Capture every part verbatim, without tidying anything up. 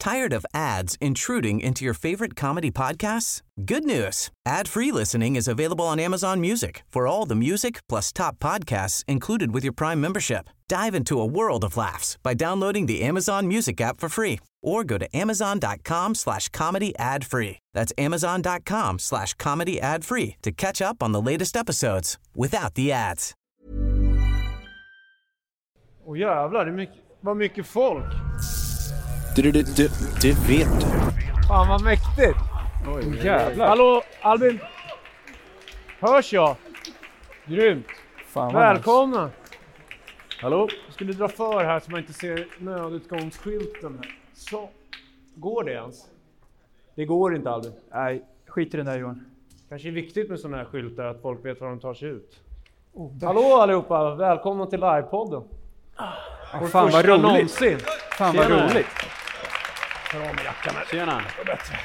Tired of ads intruding into your favorite comedy podcasts? Good news. Ad-free listening is available on Amazon Music for all the music plus top podcasts included with your Prime membership. Dive into a world of laughs by downloading the Amazon Music app for free or go to amazon.com slash comedy ad free. That's amazon.com slash comedy ad free to catch up on the latest episodes without the ads. Åh jävlar, det är mycket, vad mycket folk. Du, du, du, du vet du. Fan vad mäktigt. Oj, jävlar. Hallå Albin. Hörs jag? Grymt. Fan, välkomna. Nice. Hallå. Jag skulle dra för här så man inte ser nödutgångsskylten här. Så. Går det ens? Det går inte Albin. Nej, skit i den där Johan. Kanske är viktigt med sådana här skyltar att folk vet var de tar sig ut. Oh, hallå allihopa, välkomna till livepodden. Ah, fan vad roligt. Någonsin. Fan vad Tjena. roligt. Tjena. Bättre.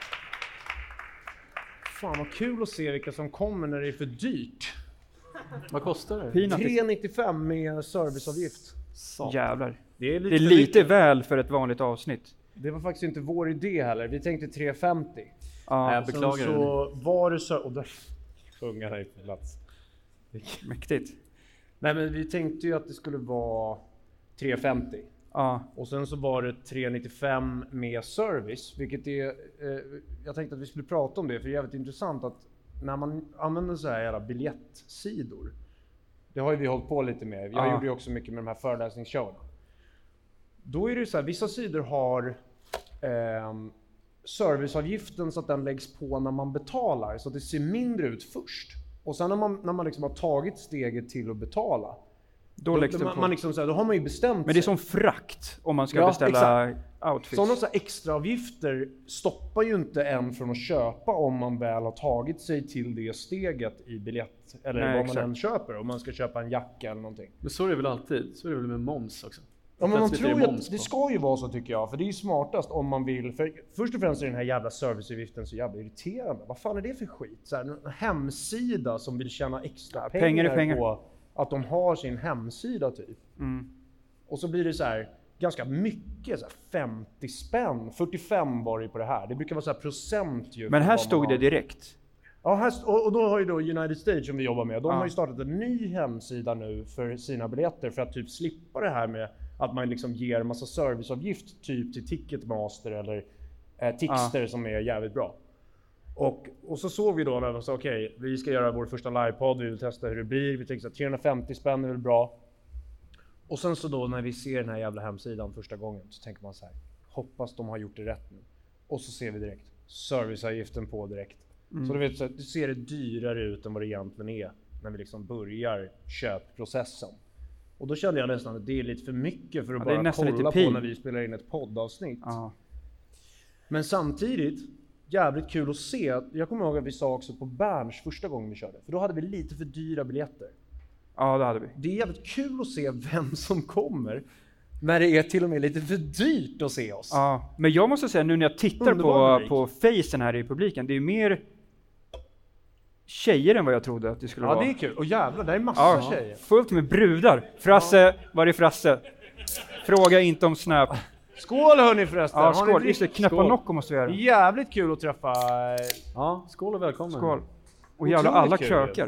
Fan vad kul att se vilka som kommer när det är för dyrt. Vad kostar det? tre nittiofem med serviceavgift. Så. Jävlar. Det är lite, det är lite väl för ett vanligt avsnitt. Det var faktiskt inte vår idé heller. Vi tänkte tre femtio. Ja, jag beklagar så, så var det så... Och där sjunger här på plats. Mäktigt. Nej men vi tänkte ju att det skulle vara tre femtio. Ja. Och sen så var det tre nittiofem med service. Vilket är... Eh, jag tänkte att vi skulle prata om det. För det är jävligt intressant att när man använder så här jävla biljettsidor. Det har ju vi hållit på lite med. Jag ja. gjorde ju också mycket med de här föreläsningsshowerna. Då är det så här, vissa sidor har eh, serviceavgiften så att den läggs på när man betalar. Så att det ser mindre ut först. Och sen när man, när man liksom har tagit steget till att betala. Då, läggs då, det på. man liksom så här, då har man ju bestämt. Men det är som frakt om man ska ja, beställa exakt. outfits. Sådana så här extra avgifter stoppar ju inte en från att köpa om man väl har tagit sig till det steget i biljett. Eller Nej, vad exakt. man än köper. Om man ska köpa en jacka eller någonting. Men så är det väl alltid. Så är det väl med moms också. Ja, men man Plötsligt tror är ju moms att det på. ska ju vara så tycker jag. För det är ju smartast om man vill. För först och främst är den här jävla serviceavgiften så jävla irriterande. Vad fan är det för skit? Så här, en hemsida som vill tjäna extra Ja, pengar, pengar är pengar. på att de har sin hemsida typ. Mm. Och så blir det så här ganska mycket, så här femtio spänn. fyrtiofem var det på det här. Det brukar vara så här procent ju. Men här vad man stod har. det direkt. Ja, här, och, och då har ju då United Stage som vi jobbar med. De Ja. har ju startat en ny hemsida nu för sina biljetter för att typ slippa det här med att man liksom ger en massa serviceavgift typ till Ticketmaster eller eh, Tixter ja. som är jävligt bra. Och, och så såg vi då när de sa okej, okay, vi ska göra vår första livepodd, vi vill testa hur det blir. Vi tänkte att trehundrafemtio spänn är väl bra. Och sen så då när vi ser den här jävla hemsidan första gången så tänker man så här, hoppas de har gjort det rätt nu. Och så ser vi direkt serviceavgiften på direkt. Mm. Så du vet så det ser det dyrare ut än vad det egentligen är när vi liksom börjar köpprocessen. Och då kände jag nästan att det är lite för mycket för att ja, bara kolla på pin. när vi spelar in ett poddavsnitt. Ja. Men samtidigt jävligt kul att se. Jag kommer ihåg att vi sa också på Berns första gången vi körde. För då hade vi lite för dyra biljetter. Ja, det hade vi. Det är jävligt kul att se vem som kommer. När det är till och med lite för dyrt att se oss. Ja, men jag måste säga nu när jag tittar på, på facen här i publiken. Det är mer tjejer än vad jag trodde att det skulle ja, vara. Ja, det är kul. Och jävlar, det är massa ja, tjejer. Fullt med brudar. Frasse, ja. Var är Frasse? Fråga inte om Snap. Skål hörni förresten. Ja, skål. Har Just det, knappa Nocco måste vi göra. Jävligt kul att träffa. Ja, skål och välkommen. Skål. Och jävla alla krökar.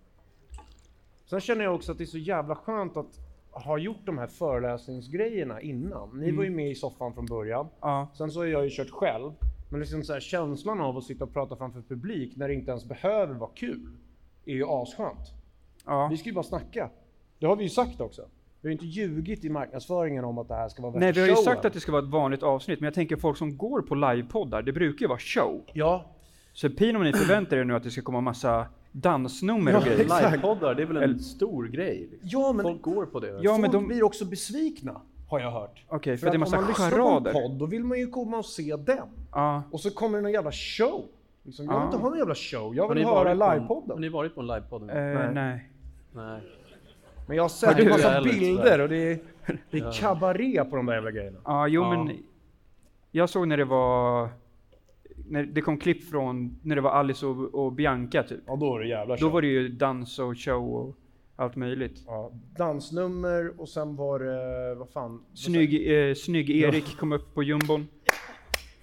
Sen känner jag också att det är så jävla skönt att ha gjort de här föreläsningsgrejerna innan. Ni mm. var ju med i soffan från början. Ja. Sen så har jag ju kört själv. Men liksom så här, känslan av att sitta och prata framför publik när det inte ens behöver vara kul är ju asskönt. Ja. Vi ska ju bara snacka. Det har vi ju sagt också. Vi har inte ljugit i marknadsföringen om att det här ska vara värsta Nej, vi har ju showen. sagt att det ska vara ett vanligt avsnitt. Men jag tänker folk som går på livepoddar, det brukar ju vara show. Ja. Så pin om ni förväntar er nu att det ska komma massa dansnummer ja, och grejer. Livepoddar, det är väl en Eller... stor grej. Liksom. Ja, men folk går på det. Ja, folk men de blir också besvikna, har jag hört. Okej, okay, för, för att det är massa om man charader. lyssnar på en podd, då vill man ju komma och se den. Ja. Och så kommer det någon jävla show. Liksom, jag ja. vill inte ha någon jävla show, jag vill höra livepodden. Har ni varit på en livepodd? Uh, nej. nej. Nej. Men jag har sett en massa bilder och det är, det är kabaré på de där jävla grejerna. Ja, jo ja. men jag såg när det var när det kom klipp från när det var Alice och, och Bianca typ. Ja, då är det jävla show. Då var det ju dans och show och allt möjligt. Ja, dansnummer och sen var det, vad fan? Snygg, eh, snygg Erik kom upp på jumbon.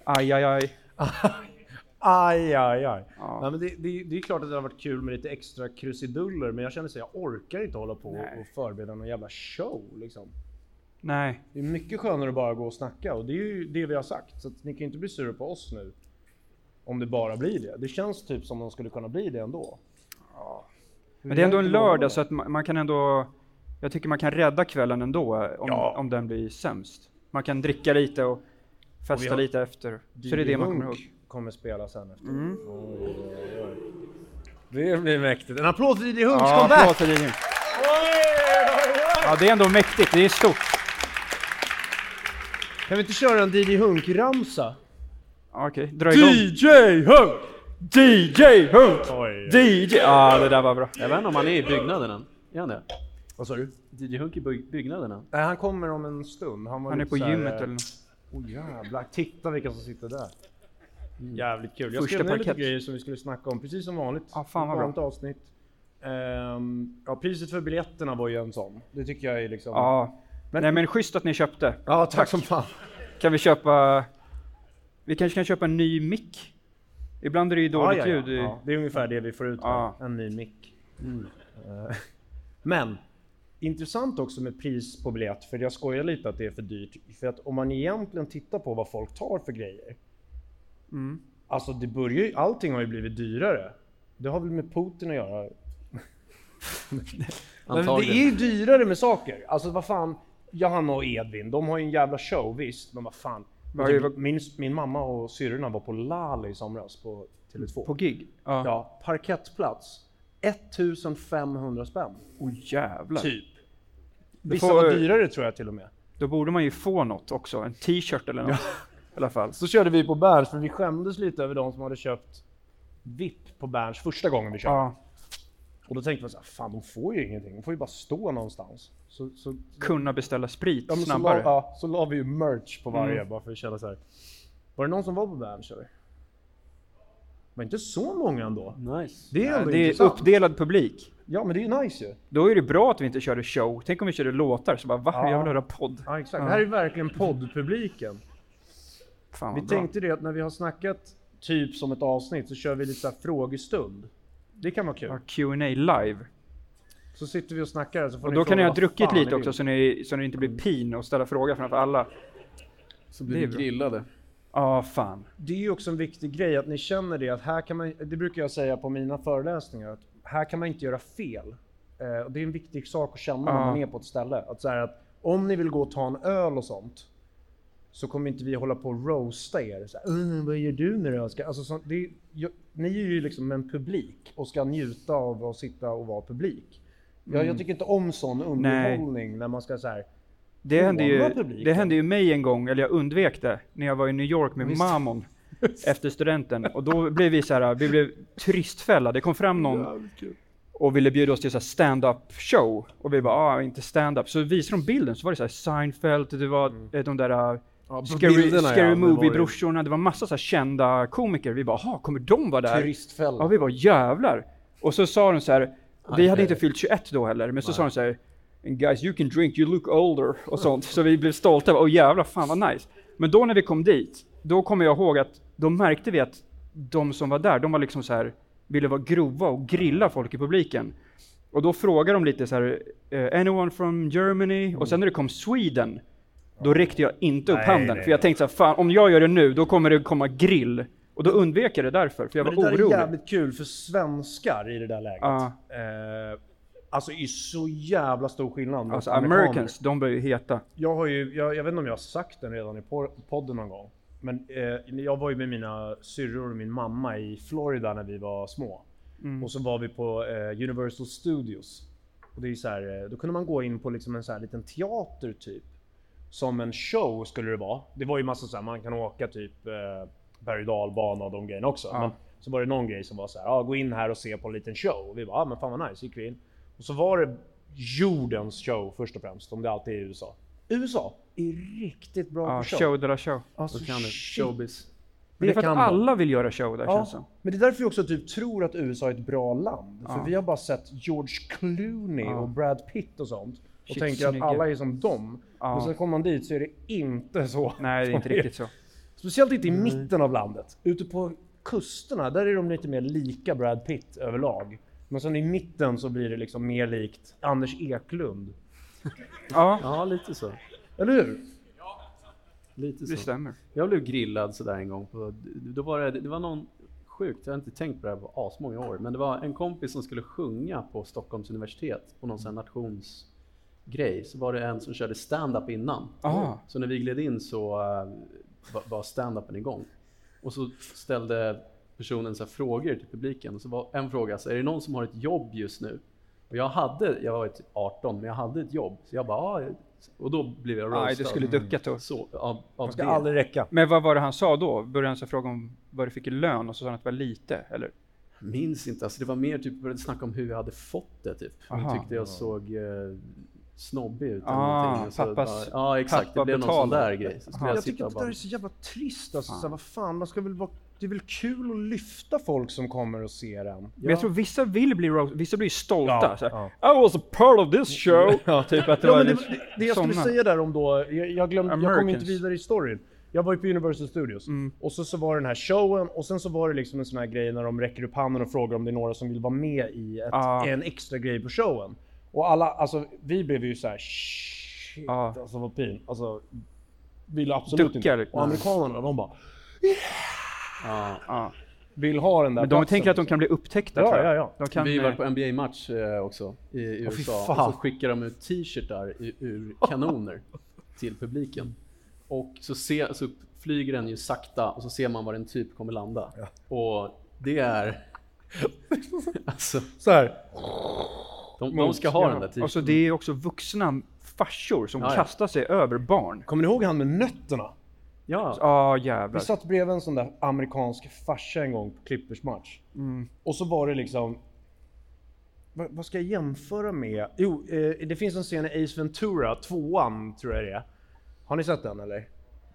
Aj, aj, aj. Aj, aj, aj. Ja. Nej, men det, det, det är klart att det har varit kul med lite extra krusiduller, men jag känner så jag orkar inte hålla på Nej. och förbereda någon jävla show liksom. Nej. Det är mycket skönare att bara gå och snacka, och det är ju det vi har sagt, så att ni kan inte bli sura på oss nu om det bara blir det. Det känns typ som de skulle kunna bli det ändå. Ja. Men det är ändå en lördag, så att man, man kan ändå... Jag tycker man kan rädda kvällen ändå om, Ja. om den blir sämst. Man kan dricka lite och festa Och vi har- lite efter. Så det är det man kommer ihåg. kommer spela sen efter. Mm. Oj, oj, oj. Det blir mäktigt. En applåd för D J Hunks Ja, comeback! applåd för D J Hunk. Ja, det är ändå mäktigt. Det är stort. Kan vi inte köra en D J Hunk-ramsa? Ja, okej, dra igång. D J Hunk! D J Hunk! Oj. D J! Ja, det där var bra. Jag vet inte om han är i byggnaden än. Är han det? Vad sa du? D J Hunk i byg- byggnaden än. Nej, han kommer om en stund. Han, var Han är lite på så här, gymmet eh, eller något. Åh jävlar, titta vilka som sitter där. Mm. Jävligt kul. Jag Första skrev ner lite parkett. grejer som vi skulle snacka om, precis som vanligt. Ja, fan vad Ett bra. vanligt avsnitt. Ehm, ja, priset för biljetterna var ju en sån. Det tycker jag är liksom... Ja. Men- Nej, men schysst att ni köpte. ja tack, som fan. Kan vi köpa... Vi kanske kan köpa en ny mick? Ibland är det ju dåligt ja, ja, ja. ljud. i- Ja, det är ungefär det vi får ut här. Ja. En ny mick. Eh, Men intressant också med pris på biljett, för jag skojar lite att det är för dyrt. För att om man egentligen tittar på vad folk tar för grejer. Mm. Alltså det börjar ju, allting har ju blivit dyrare. Det har väl med Putin att göra. Men det Antagligen. är ju dyrare med saker. Alltså vad fan, Johanna och Edvin, de har ju en jävla show, visst. Men vad fan. Vad är- Min, min mamma och syrrorna var på Lale i somras på Tele två. På gig? Ja. Ja, parkettplats. ettusenfemhundra spänn. Åh jävlar. Typ. Vissa får- var dyrare tror jag till och med. Då borde man ju få något också. En t-shirt eller något. I alla fall. Så körde vi på Berns, för vi skämdes lite över de som hade köpt V I P på Berns första gången vi körde. Ja. Och då tänkte man så här, fan de får ju ingenting, de får ju bara stå någonstans. Så, så, Kunna beställa sprit ja, men så, la, snabbare. ja, så la vi ju merch på varje, Mm. bara för att känna så här. Var det någon som var på Berns eller? Men inte så många ändå. Nice. Det är Ja, ändå det är intressant. uppdelad publik. Ja men det är ju nice ju. Då är det bra att vi inte körde show. Tänk om vi körde låtar så bara, va? Ja. Jag vill höra podd. Ja exakt, Ja. det här är verkligen poddpubliken. Fan Vi vad bra. tänkte det att när vi har snackat typ som ett avsnitt så kör vi lite så här frågestund. Det kan vara kul. Ja, Q and A live. Så sitter vi och snackar så får Och ni då kan fråga ni ha vad druckit fan ni lite vill. också så, ni, så det inte blir pin och ställa frågor framför alla. Så Det blir är vi bra. grillade. Ja, fan. Det är ju också en viktig grej att ni känner det att här kan man, det brukar jag säga på mina föreläsningar, att här kan man inte göra fel. Eh, och det är en viktig sak att känna när Ja. man är på ett ställe. Att, så här, att om ni vill gå och ta en öl och sånt så kommer inte vi hålla på och roasta er. Så här, "Mm, vad gör du när du ska?" Alltså, så, det är, jag, ni är ju liksom en publik och ska njuta av att sitta och vara publik. Jag, jag tycker inte om sån underhållning när man ska så här. Det hände, ju, Håna publiken. det hände ju mig en gång, eller jag undvek det, när jag var i New York med Visst. Mammon efter studenten. Och då blev vi så här, vi blev turistfälla. Det kom fram någon och ville bjuda oss till så här stand-up show. Och vi bara, ah, inte stand-up. Så visade de bilden, så var det så här Seinfeld, det var eh, de där Ja, på Scary, bilderna, scary ja, det var ju Movie-brorsorna, det var massa så här kända komiker. Vi bara, aha, kommer de vara där? Turistfälla. Ja, vi bara, jävlar. Och så sa de så här, vi hade inte fyllt tjugoett då heller, men så sa de så här, and guys you can drink, you look older och sånt. Så vi blev stolta, och jävlar, fan vad nice. Men då när vi kom dit, då kommer jag ihåg att då märkte vi att de som var där, de var liksom så här, ville vara grova och grilla folk i publiken. Och då frågade de lite så här, eh, anyone from Germany? Och sen när det kom Sweden, då räckte jag inte upp Nej, handen. nej, för jag tänkte så här, fan, om jag gör det nu, då kommer det komma grill. Och då undvek jag det därför, för jag Men var det där orolig. är jävligt kul för svenskar i det där läget. Ja. Eh, alltså det är så jävla stor skillnad mot Alltså amerikaner. Americans, de börjar ju heta. Jag har ju, jag, jag vet inte om jag har sagt den redan i por- podden någon gång. Men eh, jag var ju med mina syrror och min mamma i Florida när vi var små. Mm. Och så var vi på eh, Universal Studios. Och det är så här, eh, då kunde man gå in på liksom en så här liten teater typ. Som en show skulle det vara. Det var ju massa så här, man kan åka typ eh, berg- och dalbana och de grejerna också. Ja. Men så var det någon grej som var så här, ah, gå in här och se på en liten show. Och vi bara, ah, men fan vad nice, gick vi in. Och så var det jordens show först och främst, om det alltid är i U S A. U S A är riktigt bra Ja, på show. show där show. Alltså, Då kan det. shit. Showbiz. Men det är för kan att de. alla vill göra show där, Ja, känns som. men det är därför vi också typ tror att U S A är ett bra land. Ja. För vi har bara sett George Clooney Ja. och Brad Pitt och sånt. Och Shit, tänker att snygga. alla är som dem. Ja. Och sen kommer man dit så är det inte så. Nej, det är inte riktigt så. Speciellt inte i mm. mitten av landet. Ute på kusterna, där är de lite mer lika Brad Pitt överlag. Men sen i mitten så blir det liksom mer likt Anders Eklund. Ja, ja lite så. Eller hur? Lite så. Det stämmer. Jag blev grillad sådär en gång. På, då var det, det var någon sjukt, jag har inte tänkt på det här på asmånga år. Men det var en kompis som skulle sjunga på Stockholms universitet på någon sån här nationsgrej. Så var det en som körde stand-up innan. Aha. Så när vi gled in så uh, var, var stand-upen igång. Och så ställde personen så här frågor till publiken. Och så var en fråga, så är det någon som har ett jobb just nu? Och jag hade, jag var typ arton, men jag hade ett jobb. Så jag bara, ah, och då blev jag roastad. Nej, du skulle ducka då. Så, av, av Man ska det. aldrig räcka. Men vad var det han sa då? Började han så fråga om vad du fick i lön och så sa han att det var lite, eller? Minns inte, alltså det var mer typ, började snacka om hur jag hade fått det typ. Aha. Jag tyckte jag såg eh, snobbig ut. Ah, och så pappas, bara, ja exakt, pappa det blev någon sån betalar. där grej. Så Jag, jag tycker att det bara, där är så jävla trist. Alltså, så här, vad fan, man ska väl vara, det är väl kul att lyfta folk som kommer och ser en. Men jag tror vissa vill bli roast, vissa blir stolta. Ja, så här, ja. I was a part of this show. Ja, typ att det Ja, var men det, lite det, det jag skulle såna. säga där om då, jag, jag, glömde, jag kom Americans. inte vidare i storyn. Jag var ju på Universal Studios Mm. och så, så var det den här showen och sen så var det liksom en sån här grej när de räcker upp handen och frågar om det är några som vill vara med i ett, Ah. en extra grej på showen. Och alla, alltså vi blev ju så här shit, Ah. alltså vad pin. Alltså, ville absolut Duckar. inte. Och amerikanerna, de bara ja. Ja. vill ha den där Men de platsen, tänker att de liksom. kan bli upptäckta, Ja, tror jag. ja, ja. De kan, Vi var eh, på N B A-match eh, också i, i Åh, fy U S A. fan. Och så skickar de ut t-shirtar i, ur kanoner till publiken. Och så, se, så flyger den ju sakta och så ser man var en typ kommer landa. Ja. Och det är... alltså, Så här. de, de ska ha ja. den där t-shirten. Och så det är också vuxna farsor som Ja, ja. kastar sig över barn. Kommer ni ihåg han med nötterna? Ja, Ja, Vi jävlar. satt bredvid en sån där amerikansk farsa en gång på Clippers match. Mm. Och så var det liksom... Vad, vad ska jag jämföra med? Jo, eh, det finns en scen i Ace Ventura, tvåan tror jag det är. Har ni sett den eller?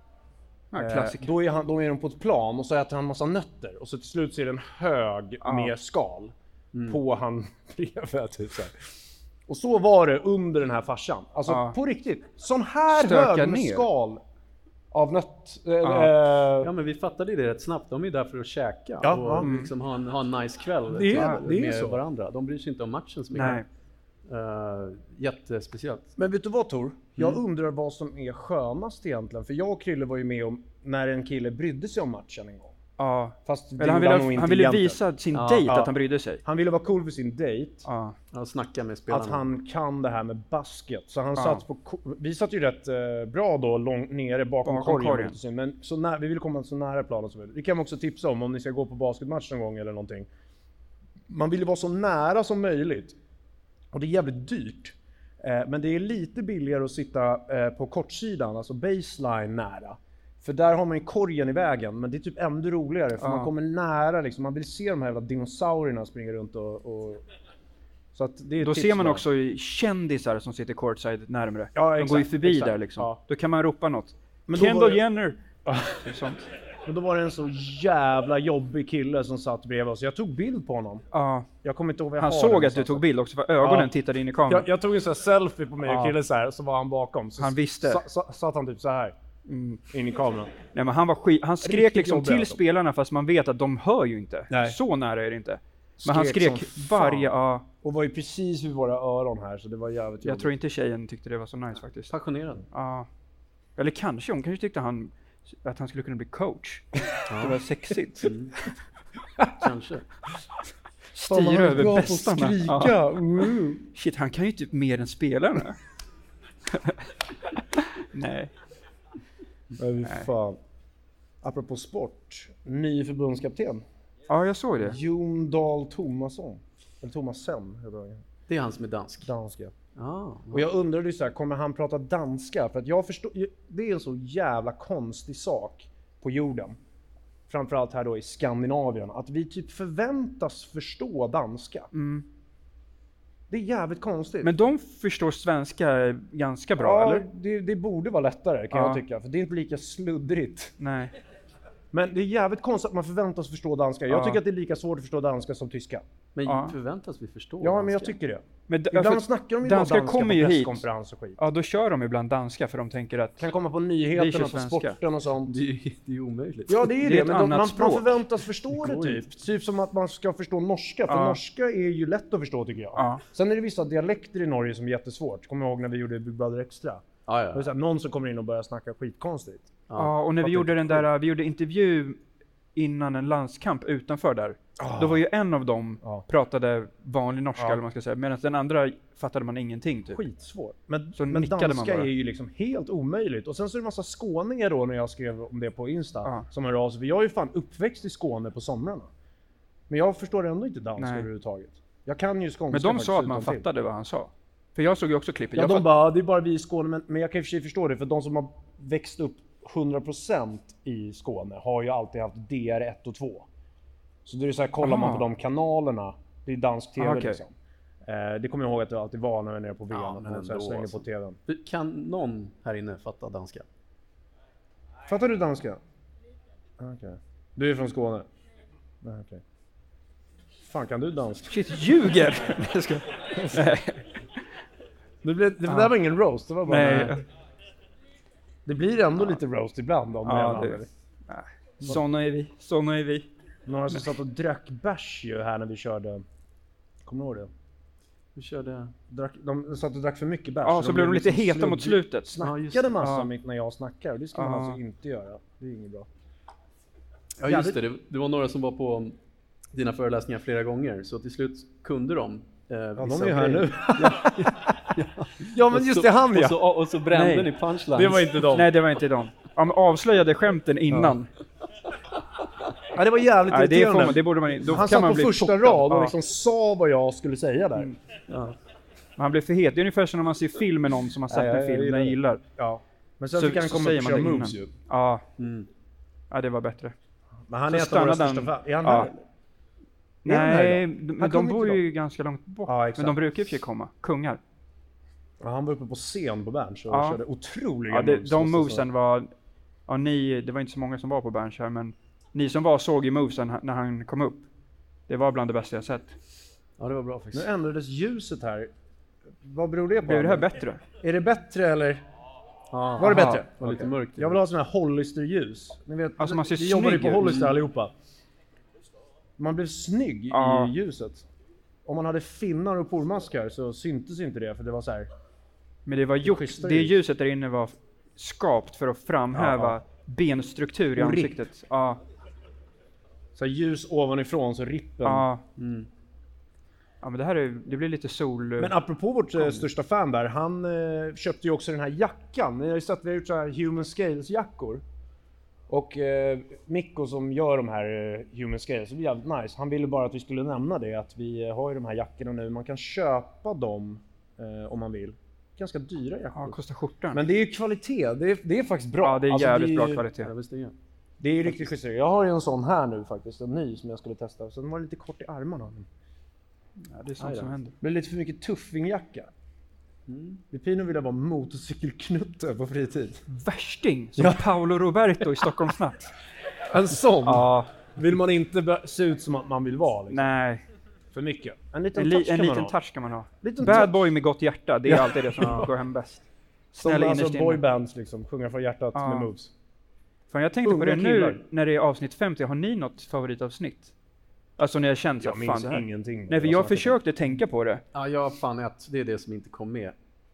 Ja, Eh, klassiker. då, är han, då är de på ett plan och så äter han massa nötter. Och så till slut så är det en hög Ja. med skal på han bredvid typ så här. Och så var det under den här farsan. Alltså Ja. på riktigt. Sån här Stöka hög med ner. skal av nött. Eh, Ja. eh, ja, men vi fattade ju det rätt snabbt. De är där för att käka Ja, och ja. liksom ha, en, ha en nice kväll Det är- till- det är med så. varandra. De bryr sig inte om matchen så mycket. Nej. Uh, jättespeciellt. Men vet du vad Tor? Jag Mm. undrar vad som är skönast egentligen. För jag och Krille var ju med om när en kille brydde sig om matchen en gång. Ja. Fast det Eller han gjorde ville, nog inte han ville egentligen. visa sin Ja. dejt Ja. att han brydde sig. Han ville vara cool för sin dejt. Ja. Ja, snacka med spelarna. Att han kan det här med basket. Så han Ja. satt på... ko- Vi satt ju rätt eh, bra då långt nere bakom, Bakom korgen. korgen. korgen. Men så när, vi vill komma så nära planen som möjligt. Det kan man också tipsa om om ni ska gå på basketmatch någon gång eller någonting. Man vill ju vara så nära som möjligt. Och det är jävligt dyrt. Eh, men det är lite billigare att sitta eh, på kortsidan, alltså baseline nära. För där har man ju korgen i vägen, men det är typ ännu roligare för Ja. man kommer nära liksom. Man vill se de här jävla dinosaurierna springa runt och... och... Så att det är ett Då tips ser man där. också kändisar som sitter courtside närmare. Ja, De exakt, går ju förbi exakt. där liksom. Ja. Då kan man ropa något. Men då var Kendall det- Jenner! Det är sånt. Men då var det en så jävla jobbig kille som satt bredvid oss. Jag tog bild på honom. Ja. Jag kommer inte ihåg vad jag Han har såg den att du någonstans. tog bild också för ögonen Ja. tittade in i kameran. Jag, jag tog en sån här selfie på mig och Ja. killen så här, så var han bakom. Så Han visste. Sa, sa, satt han typ så här Mm. in i kameran. Nej, men han var skit. Han skrek Riktigt liksom jobbig till alltså. spelarna fast man vet att de hör ju inte. Nej. Så nära är det inte. Men han Skrek skrek som fan. varje... Ja, Och var ju precis vid våra öron här så det var jävligt jag jobbigt. tror inte tjejen tyckte det var så nice faktiskt. Passionerad. Ja. Eller kanske, hon kanske tyckte han att han skulle kunna bli coach. Det var sexigt. Mm. Kanske. Fan, han Styra är över bra på att bästarna. skrika. Ja. Mm. Shit, han kan ju typ mer än spelarna. Nej. Men Nej. fan. Apropå sport. Ny förbundskapten. Ja, jag såg det. Jon Dahl Tomasson. Eller Thomasen heter han. Det är han som är dansk. Danska. Ah, Och jag undrade ju så här, kommer han prata danska? För att jag förstår, det är en så jävla konstig sak på jorden. Framförallt här då i Skandinavien. Att vi typ förväntas förstå danska. Mm. Det är jävligt konstigt. Men de förstår svenska ganska bra, ja, eller? det, det borde vara lättare kan Ja. jag tycka. För det är inte lika sluddrigt. Nej. Men det är jävligt konstigt att man förväntas förstå danska. Jag Ja. tycker att det är lika svårt att förstå danska som tyska. Men Ja. förväntas vi förstå Ja, danska? men jag tycker det. Men d- Ibland för snackar de ju bara danskar danska kommer på ju hit. presskonferens och skit. Ja, då kör de ibland danska för de tänker att Kan komma på Det är nyheterna ju på svenska. sporten och sånt. Det är ju det är omöjligt. Ja, det är ju Det är det, ett men de, annat man, man språk. förväntas förstå det går typ. Typ som att man ska förstå norska, för Ja. norska är ju lätt att förstå tycker jag. Ja. Sen är det vissa dialekter i Norge som är jättesvårt. Kommer jag ihåg när vi gjorde Big Brother Extra. Ja, Det var ja. så här, någon som kommer in och börjar snacka skitkonstigt. Ja, och när vi fattar gjorde inte. den där, vi gjorde intervju innan en landskamp utanför där. Då var ju en av dem Ja. pratade vanlig norska Ja. eller vad man ska säga, medan den andra fattade man ingenting typ. Skitsvårt. Men, Så men nickade man danska bara. är ju liksom helt omöjligt. Och sen så är det en massa skåningar då när jag skrev om det på Insta. Ja. Som hör av sig. För jag är ju fan uppväxt i Skåne på somrarna. Men jag förstår ändå inte danska Nej. överhuvudtaget. Jag kan ju skånska Men de faktiskt sa att man utantill. fattade vad han sa. För jag såg ju också klippet. Ja, Jag de fatt- bara, det är bara vi i Skåne, men, men jag kan i och för sig förstå det, för de som har växt upp hundra procent i Skåne har ju alltid haft D R ett och två. Så det är så här, kollar man Aha. på de kanalerna, det är dansk tv Ah, okej. liksom. Eh, det kommer jag ihåg att det alltid var när jag var nere på V M, Ja, att men man så här ändå, slängde alltså. på tvn. Kan någon här inne fatta danska? Fattar du danska? Ah, okej. Du är från Skåne? Nej, okej. Fan, kan du danska? Shit, ljuger! Jag ska... Nej. Det, blev, det Ja. där var ingen roast, det var bara... Nej. Det blir ändå lite roast ibland om Ja, det det- är en Nej. Såna är vi, såna är vi. Några som satt och drack bärs ju här när vi körde. Kommer du ihåg det? Vi körde... Drack, de satt och drack för mycket bärs. Ja, så blev de lite liksom heta mot slugg- slutet. Ja, Snackade just det. massa Ja. mitt när jag snackar. Det ska man Ja. alltså inte göra. Det är inget bra. Ja, just det. Det, det var några som var på dina föreläsningar flera gånger, så till slut kunde de. Eh, Ja, de är ju här nu. ja, Ja, men just det, han och ja. så, och så brände Nej. ni punchlines. Det var inte de. Nej, det var inte de. Ja, men avslöjade skämten innan. Ja, det var jävligt Nej, det, får irriterande. man, det borde man Då Han kan satt man på bli första chockad. rad och Ja. liksom sa vad jag skulle säga där. Ja. Han blev för het. Det är ungefär som när man ser film med någon som har sett Ja, ja, en jag film gillar den det. gillar. Ja. Men sen Så- fick han så komma säger upp och man köra det moves innan. ju. Ja, Mm. ja, det var bättre. Men han Så är ett av våra stannade största han- fan. Är han Ja. här? Är han här Nej, idag? men Han de kom bor inte ju ganska långt bort. Ja, exakt. Men de brukar ju för sig komma. Kungar. Ja, han var uppe på scen på Berns och Ja. körde otroliga Ja, det, moves. de måste jag movesen var... Ja, ni, det var inte så många som var på Berns här, men ni som var såg ju movesen h- när han kom upp. Det var bland det bästa jag sett. ja, det var bra säga. faktiskt. Nu ändrades ljuset här. Vad beror det på? Blev det här bättre? Är det bättre eller? Ja, Var det aha. bättre? Det var lite Okej. mörkt. Jag vill ha sån här Hollister-ljus. Ni vet, Alltså, man ser vi jobbar ju snygg på ut. Hollister allihopa. Man blev snygg Ja. i ljuset. Om man hade finnar och pormaskar så syntes inte det, för det var så här. Men det var gjort, schysstare det ljus. ljuset där inne var skapt för att framhäva Ja, benstruktur i Och ripp. ansiktet. Ja, Så här ljus ovanifrån så rippen. ja. Mm. Ja, men det här är, det blir lite sol... Men apropå vårt eh, största fan där, han eh, köpte ju också den här jackan. Ni har ju sett, vi har gjort så här human scales jackor. Och eh, Mikko som gör de här eh, human scales, det är jävligt nice. Han ville bara att vi skulle nämna det, att vi eh, har ju de här jackorna nu. Man kan köpa dem eh, om man vill. Ganska dyra Ja, jackor. kostar skjortan. Men det är ju kvalitet, det är, det är faktiskt bra. Ja, det är Alltså, jävligt det är bra ju- kvalitet. Ja, visst är det. Det är ju riktigt schysst. Jag har ju en sån här nu faktiskt, en ny som jag skulle testa. Så den var lite kort i armarna. Ja, det är sånt Aj då. som händer. Det blev lite för mycket tuffingjacka. Mm. Pino ville vara motorcykelknutte på fritid. Värsting! Som Ja. Paolo Roberto i Stockholmsnatt. En sån Ja, vill man inte be- se ut som att man vill vara. Liksom. nej. För mycket. En liten En, touch li, kan en man liten ha. touch kan man ha. Liten Bad touch. boy med gott hjärta, det är alltid det som går hem bäst. Som Snäll alltså innerst inne. boybands liksom, sjunga från hjärtat Ja. med moves. Fan, jag tänkte på Unga det nu killar. när det är avsnitt femtio, har ni något favoritavsnitt? Alltså när jag känt så Jag fan minns det här. ingenting. Nej, för jag försökte tänka på det. Ja, jag har fan ett. Det är det som inte kom med.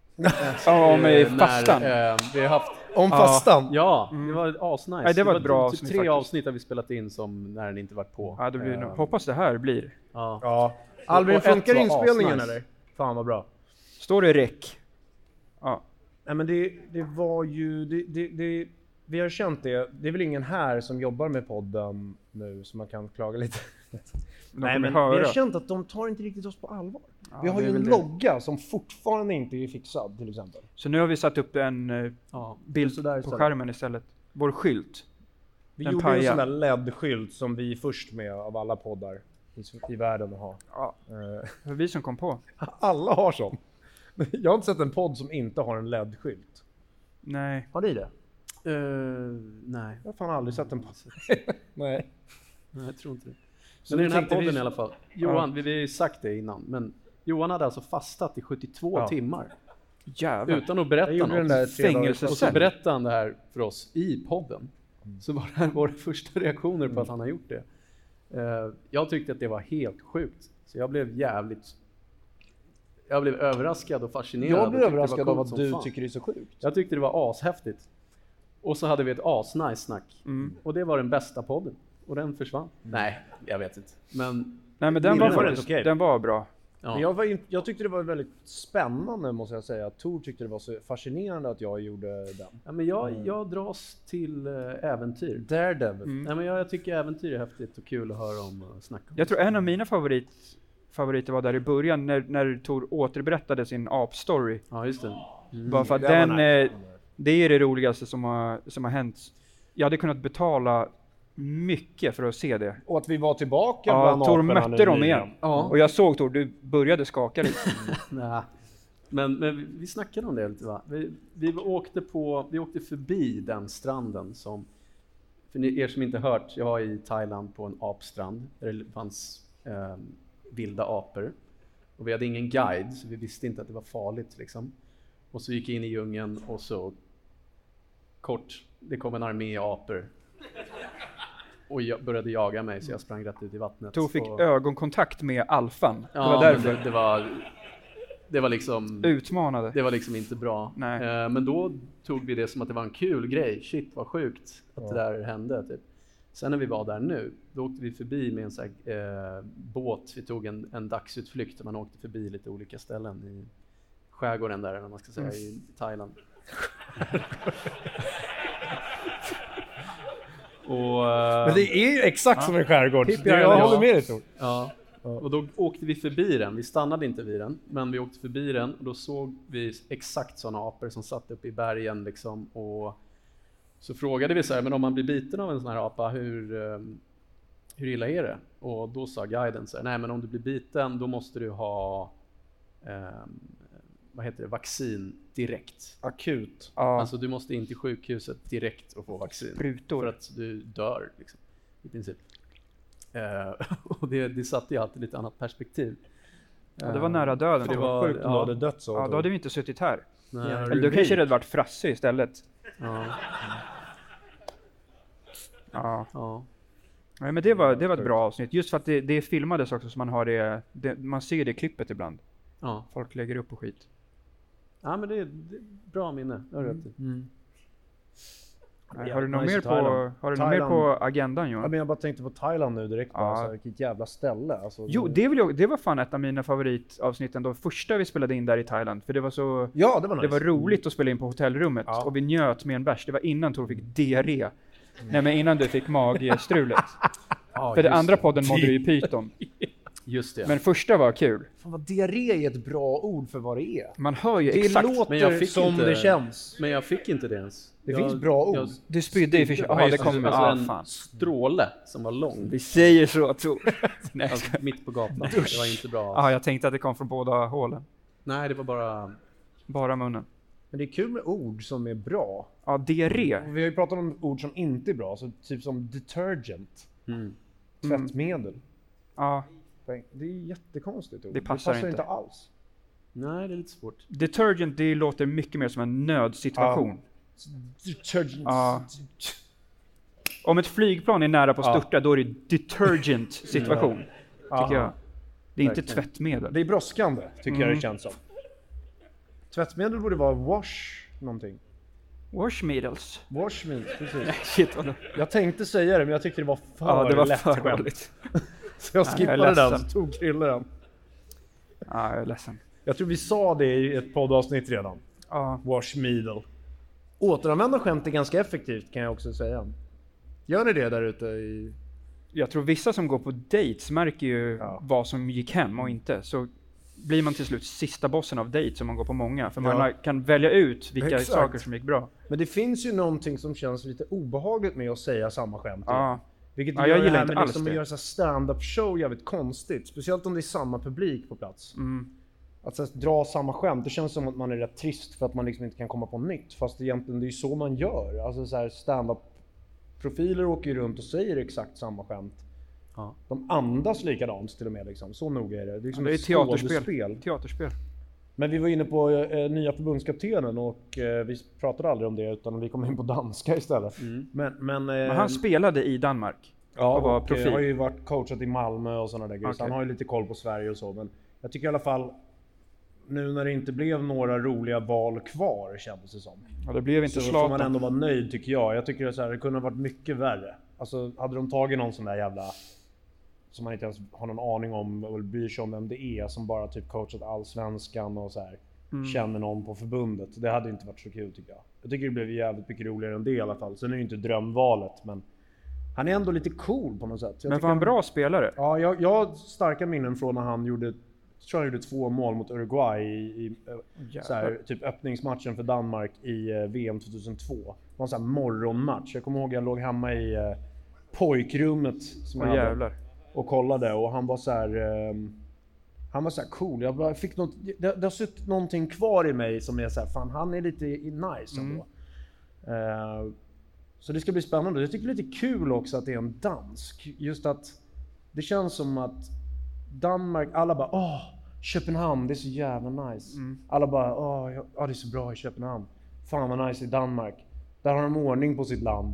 Ja, med Eh, fastan. När, eh, vi har haft... Om Ja. fastan. Ja, det var asnice. Ja, det var ett bra typ avsnitt tre faktiskt. avsnitt har vi spelat in som när den inte varit på. Ja, det blir Eh, nog. Hoppas det här blir. Ja. Ja. Albin, Och ett funkar var inspelningen asnice. eller? Fan vad bra. Står det räck? Ja. Nej men det, det var ju, det, det, det, vi har känt det, det är väl ingen här som jobbar med podden nu så man kan klaga lite. De Nej kommer men höra. vi har känt att de tar inte riktigt oss på allvar. Ja, vi har det ju är en väl det. logga som fortfarande inte är fixad till exempel. Så nu har vi satt upp en eh, Ja. bild Så där på istället. skärmen istället. Vår skylt. Vi Den gjorde ju en pajar. sån där L E D-skylt som vi är först med av alla poddar i, i världen att ha. Ja, Eh, det var vi som kom på. alla har sån. Jag har inte sett en podd som inte har en L E D-skylt. Nej. Har ni det? Eh, nej. Jag har fan aldrig sett en podd. Nej. nej, jag tror inte det. Men i den här tänkte podden vi- i alla fall. Johan, vi, vi har ju sagt det innan, men Johan hade alltså fastat i sjuttiotvå Ja. timmar Jävlar. utan att berätta Jag gjorde den där något. tre dagar Fängelse. Och så berättade han det här för oss i podden. Så var det här våra första reaktioner på att han har gjort det. Uh, jag tyckte att det var helt sjukt. Så jag blev jävligt... Jag blev överraskad och fascinerad. Jag och blev tyckte det var överraskad av coolt att som du fan. tycker det är så sjukt. Jag tyckte det var ashäftigt. Och så hade vi ett asnice snack. Mm. Och det var den bästa podden. Och den försvann. Nej, jag vet inte. Men Nej men den Gillar var var faktiskt, rätt okej. den var bra. ja. Men jag, var in, jag tyckte det var väldigt spännande måste jag säga. Tor tyckte det var så fascinerande att jag gjorde den. Ja, men jag, jag dras till äh, äventyr. Daredevil. Mm. Nej, men jag, jag tycker äventyr är häftigt och kul att höra om och snacka om. Jag tror en av mina favorit, favoriter var där i början när, när Tor återberättade sin ap-story. Ja, just det. Mm. Bara för att Det var den, nice. eh, det är det roligaste som har, som har hänt. Jag hade kunnat betala mycket för att se det. Och att vi var tillbaka Ja, bland Tor aporna mötte nu dem nyligen. igen. Ja. Och jag såg Tor, du började skaka lite. Nej. Men, men vi, vi snackade om det lite va? Vi, vi, åkte på, vi åkte förbi den stranden som, för ni, er som inte hört, jag var i Thailand på en apstrand där det fanns eh, vilda apor. Och vi hade ingen guide så vi visste inte att det var farligt liksom. Och så gick jag in i djungeln och så kort, det kom en armé apor. Och jag började jaga mig så jag sprang rätt ut i vattnet. Tor fick och, ögonkontakt med alfan. ja, det var men därför. Det, det var det var liksom Utmanade. det var liksom inte bra. Nej. Eh, men då tog vi det som att det var en kul grej. Shit vad sjukt att Ja. det där hände typ. Sen när vi var där nu, då åkte vi förbi med en sån här, eh, båt. Vi tog en, en dagsutflykt och man åkte förbi lite olika ställen i skärgården där, eller vad man ska säga, Mm. i Thailand. och, eh, Men det är ju exakt som en skärgård. Pippi Det- Jag Island, håller ja. med dig Tor. Ja, och då åkte vi förbi den. Vi stannade inte vid den, men vi åkte förbi den och då såg vi exakt sådana apor som satt uppe i bergen liksom. Och så frågade vi så här, men om man blir biten av en sån här apa, hur, um, hur illa är det? Och då sa guiden så här, nej men om du blir biten då måste du ha um, vad heter det, vaccin direkt. Akut. Ja, Alltså du måste in till sjukhuset direkt och få vaccin. sprutor. För att du dör liksom, i princip. Eh, och det, det satte ju alltid lite annat perspektiv. Ja, det var nära döden. För det Det var var- sjukt om ja. du hade dött så. Ja, då hade vi inte suttit här. Nej, Ja, Eller du kanske hade varit Frasse istället. ja, Ja. ja. Nej, men det var, det var ett bra avsnitt. Just för att det, det filmades också så man har det, det, man ser det klippet ibland. ja. Folk lägger upp och skit. Ja, men det är, det är bra minne. Det har du rätt i. Nej, Ja, har du något nice mer i på, Thailand. har du något mer Thailand. på agendan Ja, Johan? men jag bara tänkte på Thailand nu direkt. Ja. Bara, så här, vilket jävla ställe. Alltså, Jo, det, vill jag, det var fan ett av mina favoritavsnitten. De första vi spelade in där i Thailand. För det var så... Ja, det var nice. Det var roligt att spela in på hotellrummet Ja. och vi njöt med en bärs. Det var innan Tor fick diarré. Nej men innan du fick magstrulet. Ja, För den just andra det. podden mådde du i pyton. Just det. Men första var kul. Fan vad diarré är ett bra ord för vad det är. Man hör ju Det exakt. låter Men jag fick som inte- det känns. Men jag fick inte det ens. Det jag, finns bra ord. jag- Du spydde i fisk. Ja, Ja, det just kommer. alltså Ah, en fan. stråle som var lång. Vi säger så Tor. Nej, Alltså, mitt på gatan. Det var inte bra. ja, jag tänkte att det kom från båda hålen. Nej, det var bara... Bara munnen. Men det är kul med ord som är bra. Ja, diarré. Och vi har ju pratat om ord som inte är bra. Så typ som detergent. Mm. Tvättmedel. Ja, Det är jättekonstigt ord. Det passar inte. inte alls. Nej, det är lite svårt. detergent, det låter mycket mer som en nödsituation. Detergent. Ja. Om ett flygplan är nära på att Ja. störta, då är det detergent situation. Aha. Tycker jag. Det är inte Verkligen. Det tvättmedel. är brådskande, tycker jag Mm. det känns som. Tvättmedel borde vara wash någonting. Washmedels. Wash me, precis. Shit vad det... Jag tänkte säga det, men jag tyckte det var för Ja, det var lätt för skämt. dåligt. Så jag Nej, skippade jag är den, ledsen. så tog Krille den. Ja, jag är ledsen. Jag tror vi sa det i ett poddavsnitt redan. Ja, Wash medel. Återanvända skämt är ganska effektivt kan jag också säga. Gör ni det där ute i... jag tror vissa som går på dates märker ju Ja. vad som gick hem och inte. Så blir man till slut sista bossen av dates om man går på många. För man Ja. har- kan välja ut vilka Exakt. saker som gick bra. Men det finns ju någonting som känns lite obehagligt med att säga samma skämt. igen. Ja, Vilket Ja, gör jag det gillar här inte med alls liksom det. att göra så här stand-up show jävligt konstigt. Speciellt om det är samma publik på plats. mm. Att så här, dra samma skämt, det känns som att man är rätt trist för att man liksom inte kan komma på nytt. Fast egentligen det är ju så man gör. Alltså så här stand-up profiler åker ju runt och säger exakt samma skämt. Ja. De andas likadant till och med liksom. Så noga är det. Det är, liksom det är ett teaterspel. skådespel. teaterspel. Men vi var inne på eh, nya förbundskaptenen och eh, vi pratade aldrig om det utan vi kom in på danska istället. Mm. Men, men, eh, Men han spelade i Danmark. ja, och var och profil. eh, har ju varit coachat i Malmö och sådana där grejer. Så Okay. han har ju lite koll på Sverige och så. Men jag tycker i alla fall nu när det inte blev några roliga val kvar kändes det som. Ja, det blev inte Så får man Zlatan. ändå vara nöjd tycker jag. Jag tycker att det, så här, det kunde ha varit mycket värre. Alltså hade de tagit någon sån där jävla som man inte ens har någon aning om eller bryr sig om vem det är som bara typ coachat allsvenskan och så här mm. känner någon på förbundet. Det hade inte varit så kul tycker jag. Jag tycker det blev jävligt mycket roligare än det i alla fall. Sen är det ju inte drömvalet men han är ändå lite cool på något sätt. Jag men var han bra spelare? Ja, jag, jag har starka minnen från när han gjorde jag tror han gjorde två mål mot Uruguay i, i oh, så här, typ öppningsmatchen för Danmark i uh, V M tjugohundratvå. Det var en sån här morgonmatch. Jag kommer ihåg jag låg hemma i uh, pojkrummet som oh, jag hade jävlar. och kollade och han var så här um, han var så här cool. Jag bara fick något, det, det har suttit någonting kvar i mig som är så här, fan han är lite nice ändå. Mm. Uh, så det ska bli spännande. Jag tycker det är lite kul också att det är en dansk. Just att det känns som att Danmark, alla bara åh, Köpenhamn, det är så jävla nice. Mm. Alla bara åh, ja, det är så bra i Köpenhamn. Fan vad nice i Danmark. Där har de ordning på sitt land.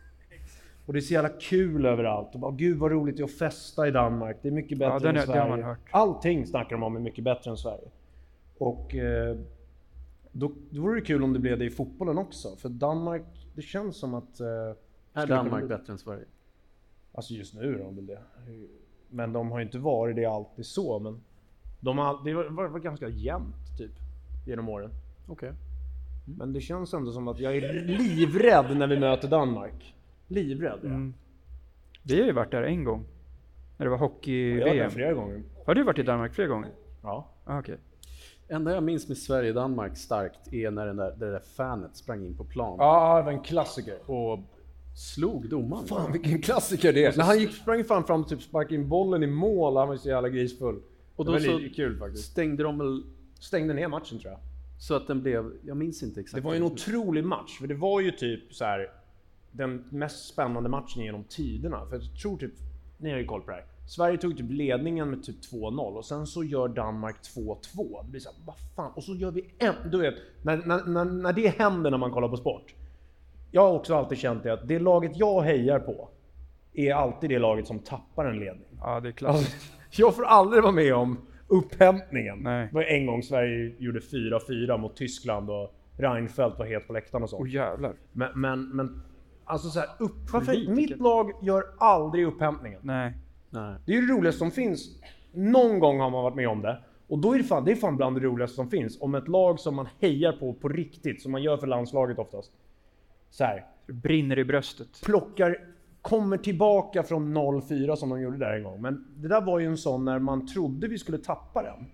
Och det är så jävla kul överallt. Och bara, gud vad roligt det är att festa i Danmark. Det är mycket bättre ja, den är, än Sverige. Det har man hört. Allting snackar de om är mycket bättre än Sverige. Och eh, då, då vore det kul om det blev det i fotbollen också. För Danmark, det känns som att... Eh, är Danmark bli... bättre än Sverige? Alltså just nu är de väl det. Men de har ju inte varit det alltid så. Men de har, det var, var ganska jämnt typ genom åren. Okej. Okay. Mm. Men det känns ändå som att jag är livrädd när vi möter Danmark. Livrädd, ja. Mm. Vi har ju varit där en gång. När det var hockey-V M. Jag har varit där flera gånger. Har du varit i Danmark flera gånger? Ja. Ah, okej. Okay. Enda jag minns med Sverige och Danmark starkt är när den där, det där fanet sprang in på plan. Ja, det var en klassiker. Och slog domaren. Fan vilken klassiker det är. När han gick, sprang fram fram och typ sparkade in bollen i mål, han var så jävla grisfull. Och då det så var lite kul faktiskt. Stängde de väl... Stängde ner matchen tror jag. Så att den blev, jag minns inte exakt. Det var ju en otrolig match, för det var ju typ så här den mest spännande matchen genom tiderna. För jag tror typ, ni har ju koll på det här. Sverige tog typ ledningen med typ två noll och sen så gör Danmark två två. Det blir så här, vad fan? Och så gör vi en, du vet, när, när, när, när det händer när man kollar på sport. Jag har också alltid känt det att det laget jag hejar på är alltid det laget som tappar en ledning. Ja, det är klassiskt. Alltså, jag får aldrig vara med om upphämtningen. Nej. Det var en gång Sverige gjorde fyra fyra mot Tyskland och Reinfeldt var het på läktaren och så. Åh jävlar. Men, men, men alltså så här, upp, varför, mitt lag gör aldrig upphämtningen. Nej. Nej. Det är ju det roligaste som finns. Någon gång har man varit med om det. Och då är det fan, det är fan bland det roligaste som finns. Om ett lag som man hejar på på riktigt, som man gör för landslaget oftast. Så här, brinner i bröstet. Plockar, kommer tillbaka från noll fyra som de gjorde där en gång. Men det där var ju en sån när man trodde vi skulle tappa den.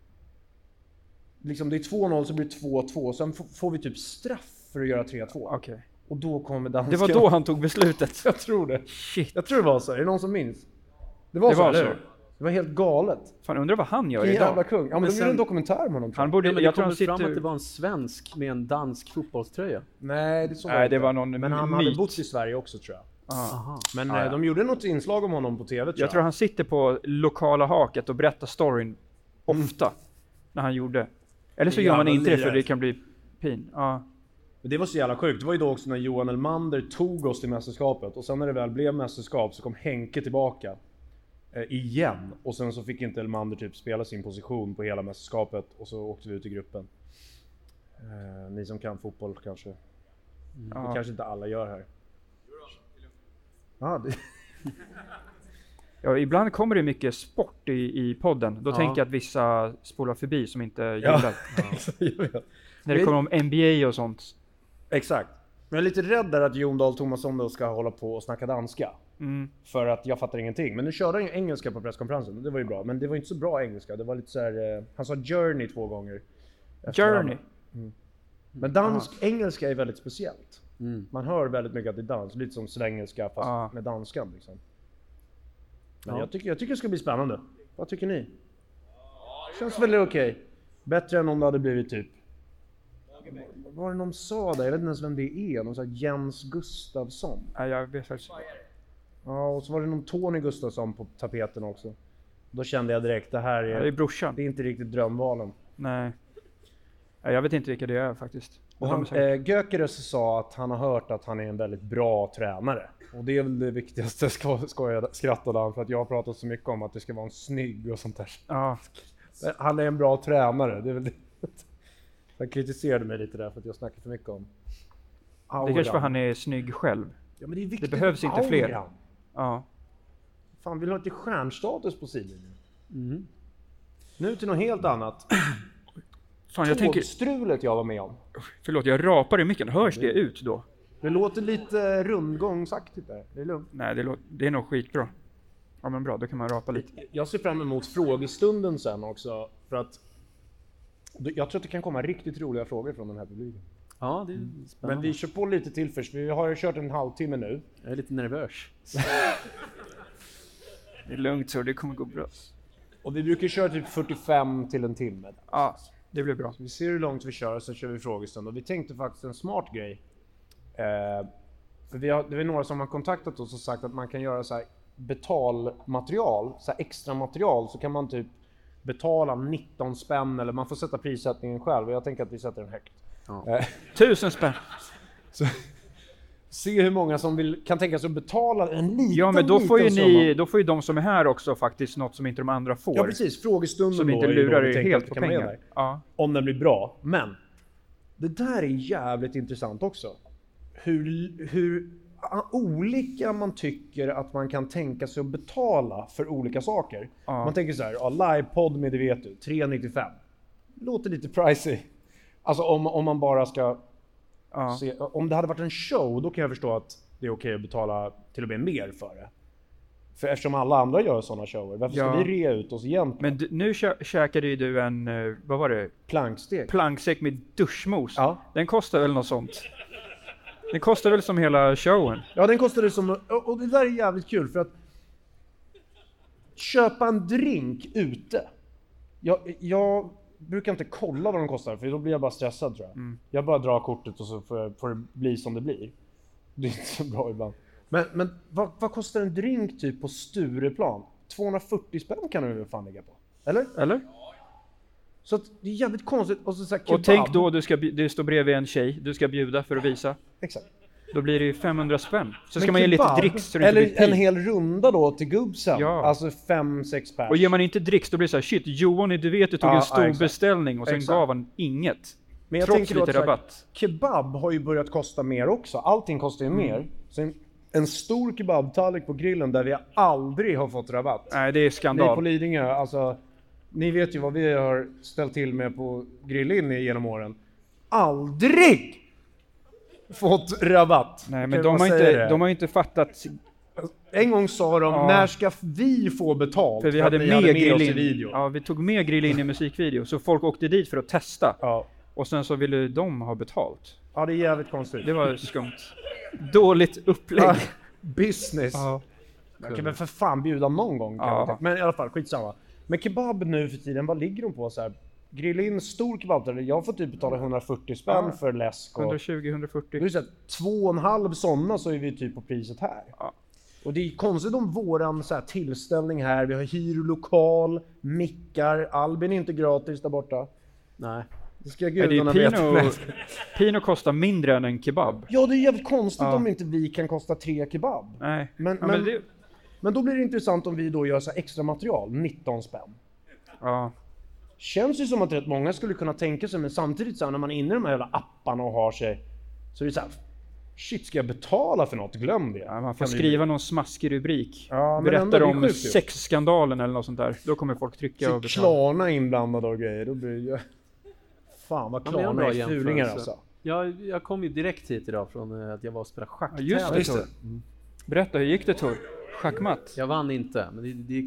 Liksom det är två noll så blir det två två. Sen får vi typ straff för att göra tre två. Okej. Okay. Och då kommer dansken. Det var då han tog beslutet. Jag tror det. Shit. Jag tror det var så. Är det någon som minns? Det var, det så, var eller? så. Det var helt galet. Fan, undrar vad han gör Vilken idag. jävla kung. Ja, men, men det sen, är en dokumentär med honom. Han borde, ja, men jag det tror han sitter... fram att det var en svensk med en dansk fotbollströja. Nej, det, så Nej, var det var någon Men han myt. hade bott i Sverige också tror jag. Aha. Men ah, ja. de gjorde något inslag om honom på tv tror jag. Jag tror han sitter på lokala haket och berättar storyn ofta mm. när han gjorde. Eller så gör man inte det för det kan bli pin. Ja. Men det var så jävla sjukt. Det var ju då också när Johan Elmander tog oss till mästerskapet. Och sen när det väl blev mästerskap så kom Henke tillbaka. Eh, igen. Och sen så fick inte Elmander typ spela sin position på hela mästerskapet. Och så åkte vi ut i gruppen. Eh, ni som kan fotboll kanske. Mm. Det kanske inte alla gör här. Ah, det... Ja, ibland kommer det mycket sport i, i podden. Då ja. tänker jag att vissa spolar förbi som inte gillar. Ja. Ja. När det kommer om N B A och sånt. Exakt. Men jag är lite rädd där att Jon Dahl Tomasson då ska hålla på och snacka danska. Mm. För att jag fattar ingenting. Men nu körde han ju engelska på presskonferensen. Det var ju bra. Men det var inte så bra engelska. Det var lite så här, eh, han sa journey två gånger. Journey? Mm. Men dansk ah. engelska är väldigt speciellt. Mm. Man hör väldigt mycket att det är dans. Lite som svengelska fast ah. med danskan liksom. Men ja. jag, tycker, jag tycker det ska bli spännande. Vad tycker ni? Känns väl okej. Okay. Bättre än om det hade blivit typ... Vad var det någon sa där? Jag vet inte ens vem det är. Någon sa Jens Gustafsson. Ja, jag vet faktiskt. Ja, och så var det någon Tony Gustafsson på tapeten också. Då kände jag direkt, det här är, Ja, det är brorsan. Det är inte riktigt drömvalen. Nej. Ja, jag vet inte vilka det är faktiskt. Och han, eh, Gökeres sa att han har hört att han är en väldigt bra tränare. Och det är väl det viktigaste, ska, ska jag skratta han, för att jag har pratat så mycket om att det ska vara en snygg och sånt där. Ja. Han är en bra tränare, det är väl det. Han kritiserade mig lite där för att jag snackar för mycket om auran. Det kanske för han är snygg själv. Ja, men det, är viktigt det behövs inte auran. fler. Ja. Fan, vill ha lite stjärnstatus på sidlinjen? Mm. Nu till något helt annat. Fan, jag tänker... Tågstrulet jag var med om. Förlåt, jag rapar i micken. Hörs det ut då? Det låter lite rundgångsaktigt där. Det är lugnt. Nej, det, lå- det är nog skitbra. Ja, men bra, då kan man rapa lite. Jag ser fram emot frågestunden sen också. För att jag tror att det kan komma riktigt roliga frågor från den här publiken. Ja, det är spännande. Men vi kör på lite till först. Vi har kört en halvtimme nu. Jag är lite nervös. Det är lugnt så, det kommer gå bra. Och vi brukar köra typ fyrtiofem till en timme. Ja, det blir bra. Så vi ser hur långt vi kör och sen kör vi frågestund. Och vi tänkte faktiskt en smart grej. Eh, för vi har, det är några som har kontaktat oss och sagt att man kan göra så här betalmaterial, så här extra material, så kan man typ betala nitton spänn eller man får sätta prissättningen själv. Och jag tänker att vi sätter den högt. Ja. Eh, Tusen spänn! så, se hur många som vill, kan tänka sig att betala en liten, Ja, men då får ju liten ni, summa. då får ju de som är här också faktiskt något som inte de andra får. Ja, precis. Frågestunden Som då inte är lurar då vi er tänker helt att på det kan vara pengar. där. Ja. Om den blir bra. Men det där är jävligt intressant också. Hur, hur olika man tycker att man kan tänka sig att betala för olika saker. Ja. Man tänker så här, ja, livepodd med det vet du, tre nittiofem. Låter lite pricey. Alltså om, om man bara ska Ja. se, om det hade varit en show, då kan jag förstå att det är okej att betala till och med mer för det. För eftersom alla andra gör sådana shower, varför ska Ja. vi rea ut oss egentligen? Men d- nu kä- käkade ju du en, eh, vad var det? Plankstek. Planksäck med duschmos. Ja. Den kostar väl något sånt? Den kostar väl som hela showen? Ja, den kostade som, och det där är jävligt kul för att köpa en drink ute. Jag, jag brukar inte kolla vad de kostar för då blir jag bara stressad tror jag. Mm. Jag bara drar kortet och så får, jag, får det bli som det blir. Det är inte så bra ibland. Men, men vad, vad kostar en drink typ på Stureplan? tvåhundrafyrtio spänn kan du väl fan ligga på? Eller? Eller? Så att det är jävligt konstigt. Och, så så här kebab. Och tänk då, du, ska, bj- du står bredvid en tjej, du ska bjuda för att visa. Exakt. Då blir det ju femhundra spänn. Så ska Men man ge lite kebab, dricks så det inte eller blir en pip. hel runda då till gubbsen. Ja. Alltså fem, sex pers. Och ger man inte dricks då blir det så här, shit, Johan du vet du tog Ja, en stor ja, exakt. beställning och sen Exakt. gav han inget. Men jag Trots tänker då lite att så här, rabatt. kebab har ju börjat kosta mer också. Allting kostar ju mer. Så en, en stor kebabtallrik på grillen där vi aldrig har fått rabatt. Nej, det är Ni skandal. på Lidingö, alltså, ni vet ju vad vi har ställt till med på Grillin genom åren. Aldrig fått rabatt. Nej, Kan men jag de bara har, säga inte, det? de har inte fattat. En gång sa de, Ja. när ska vi få betalt? För vi att hade ni med, oss i grill in. video. Ja, vi tog med grill in i musikvideo. Så folk åkte dit för att testa. Ja. Och sen så ville de ha betalt. ja, det är jävligt konstigt. Det var skumt. Dåligt upplägg. Ja, business. Ja. Man kan väl för fan bjuda någon gång. Kan Ja. man tänka. Men i alla fall, skitsamma. Men kebab nu för tiden, vad ligger de på? Så här, grill in stor kebab. Jag får typ betala hundrafyrtio spänn Ja. för läsk. Och, hundratjugo det hundrafyrtio. är så här, två och en halv sådana så är vi typ på priset här. Ja. Och det är konstigt om våran så här, tillställning här. Vi har hyr lokal, mickar. Albin är inte gratis där borta. Nej. Det ska Men det är gudarna veta. Pino, Pino kostar mindre än en kebab. Ja, det är jävligt konstigt Ja. om inte vi kan kosta tre kebab. Nej. Men, ja, men, men det, men då blir det intressant om vi då gör så här extra material, nitton spänn. ja. Känns ju som att rätt många skulle kunna tänka sig, men samtidigt så här, när man är inne i de här jävla apparna och har sig, så är det så här, shit, ska jag betala för något? Glöm det. Ja, man får Kan vi- skriva någon smaskig rubrik. Ja, men ändå, Berättar det är om sjukt ju. sexskandalen eller något sånt där. Då kommer folk trycka och Så betala. Klarna inblandade och grejer, då blir det ju... Fan vad Ja, men det är en Klarna bra är fulingar jämförelse. alltså. Jag, jag kom ju direkt hit idag från eh, att jag var och spelade schack. Ja, just det, just Tor. det. Berätta, hur gick det Tor? Schackmatt? Jag vann inte, men det, det gick.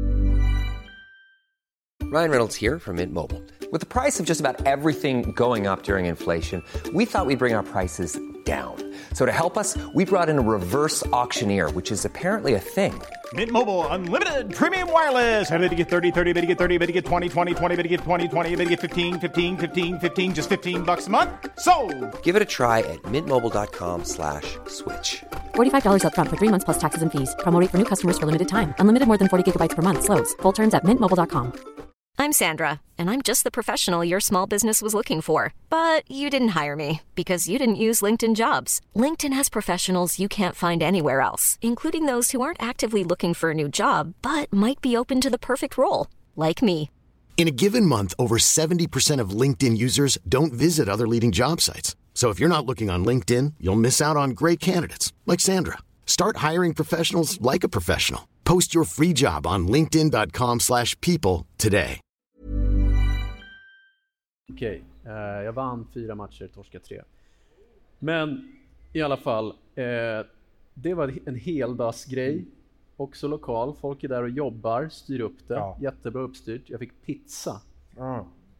Ryan Reynolds here from Mint Mobile. With the price of just about everything going up during inflation, we thought we'd bring our prices down. So to help us, we brought in a reverse auctioneer, which is apparently a thing. Mint Mobile Unlimited Premium Wireless. How to get thirty, thirty, bit to get thirty, bit to get twenty, twenty, twenty, bit to get twenty, twenty, bit to get fifteen, fifteen, fifteen, fifteen, just fifteen bucks a month? Sold! Give it a try at mintmobile.com slash switch. forty-five dollars up front for three months plus taxes and fees. Promo rate for new customers for limited time. Unlimited more than forty gigabytes per month slows. Full terms at mint mobile dot com. I'm Sandra, and I'm just the professional your small business was looking for. But you didn't hire me because you didn't use LinkedIn Jobs. LinkedIn has professionals you can't find anywhere else, including those who aren't actively looking for a new job, but might be open to the perfect role, like me. In a given month, over seventy percent of LinkedIn users don't visit other leading job sites. So if you're not looking on LinkedIn, you'll miss out on great candidates like Sandra. Start hiring professionals like a professional. Post your free job on linkedin dot com slash people today. Okej, okay. uh, jag vann fyra matcher, torska tre. Men i alla fall, uh, det var en heldagsgrej. Också lokal, folk är där och jobbar, styr upp det. Ja. Jättebra uppstyrt. Jag fick pizza. Ja.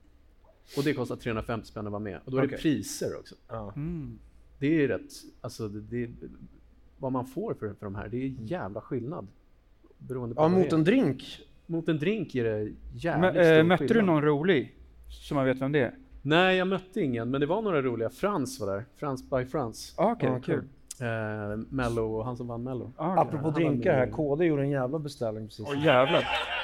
Och det kostar trehundrafemtio spänn att vara med. Och då är okay. det priser också. Ja. Mm. Det är rätt, alltså det, det, vad man får för, för de här, det är jävla skillnad. Beroende på ja, mot en drink. Mot en drink är det jävligt men, stor äh, Mötte skillnad. du någon rolig? Som man vet vem det är? Nej, jag mötte ingen, men det var några roliga. Frans var där. Frans by Frans. Ah, okej, okay, ah, kul. Eh, Mello, han som vann Mello. Ah, okay. Apropå drinkar här, K D gjorde en jävla beställning precis. Åh oh, jävlar.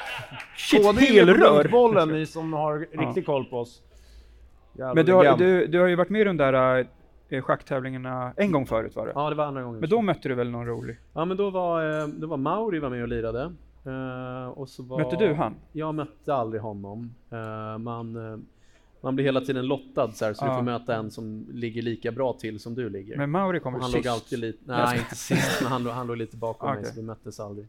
Shit, K D helrör! Bollen, ni som har riktigt koll på oss. Jävla men du har, du, du har ju varit med i de där äh, schacktävlingarna en gång förut var det? Ja, det var andra gången. Men då mötte du väl någon rolig? Ja, men då var, det var Mauri var med och lirade. Uh, och så var, mötte du han? Jag mötte aldrig honom. Uh, man, uh, man blir hela tiden lottad så, här, så ah. du får möta en som ligger lika bra till som du ligger. Men Mauri kommer han sist? Låg alltid lite, nej, inte sist, men han, han låg lite bakom okay. mig så vi möttes aldrig.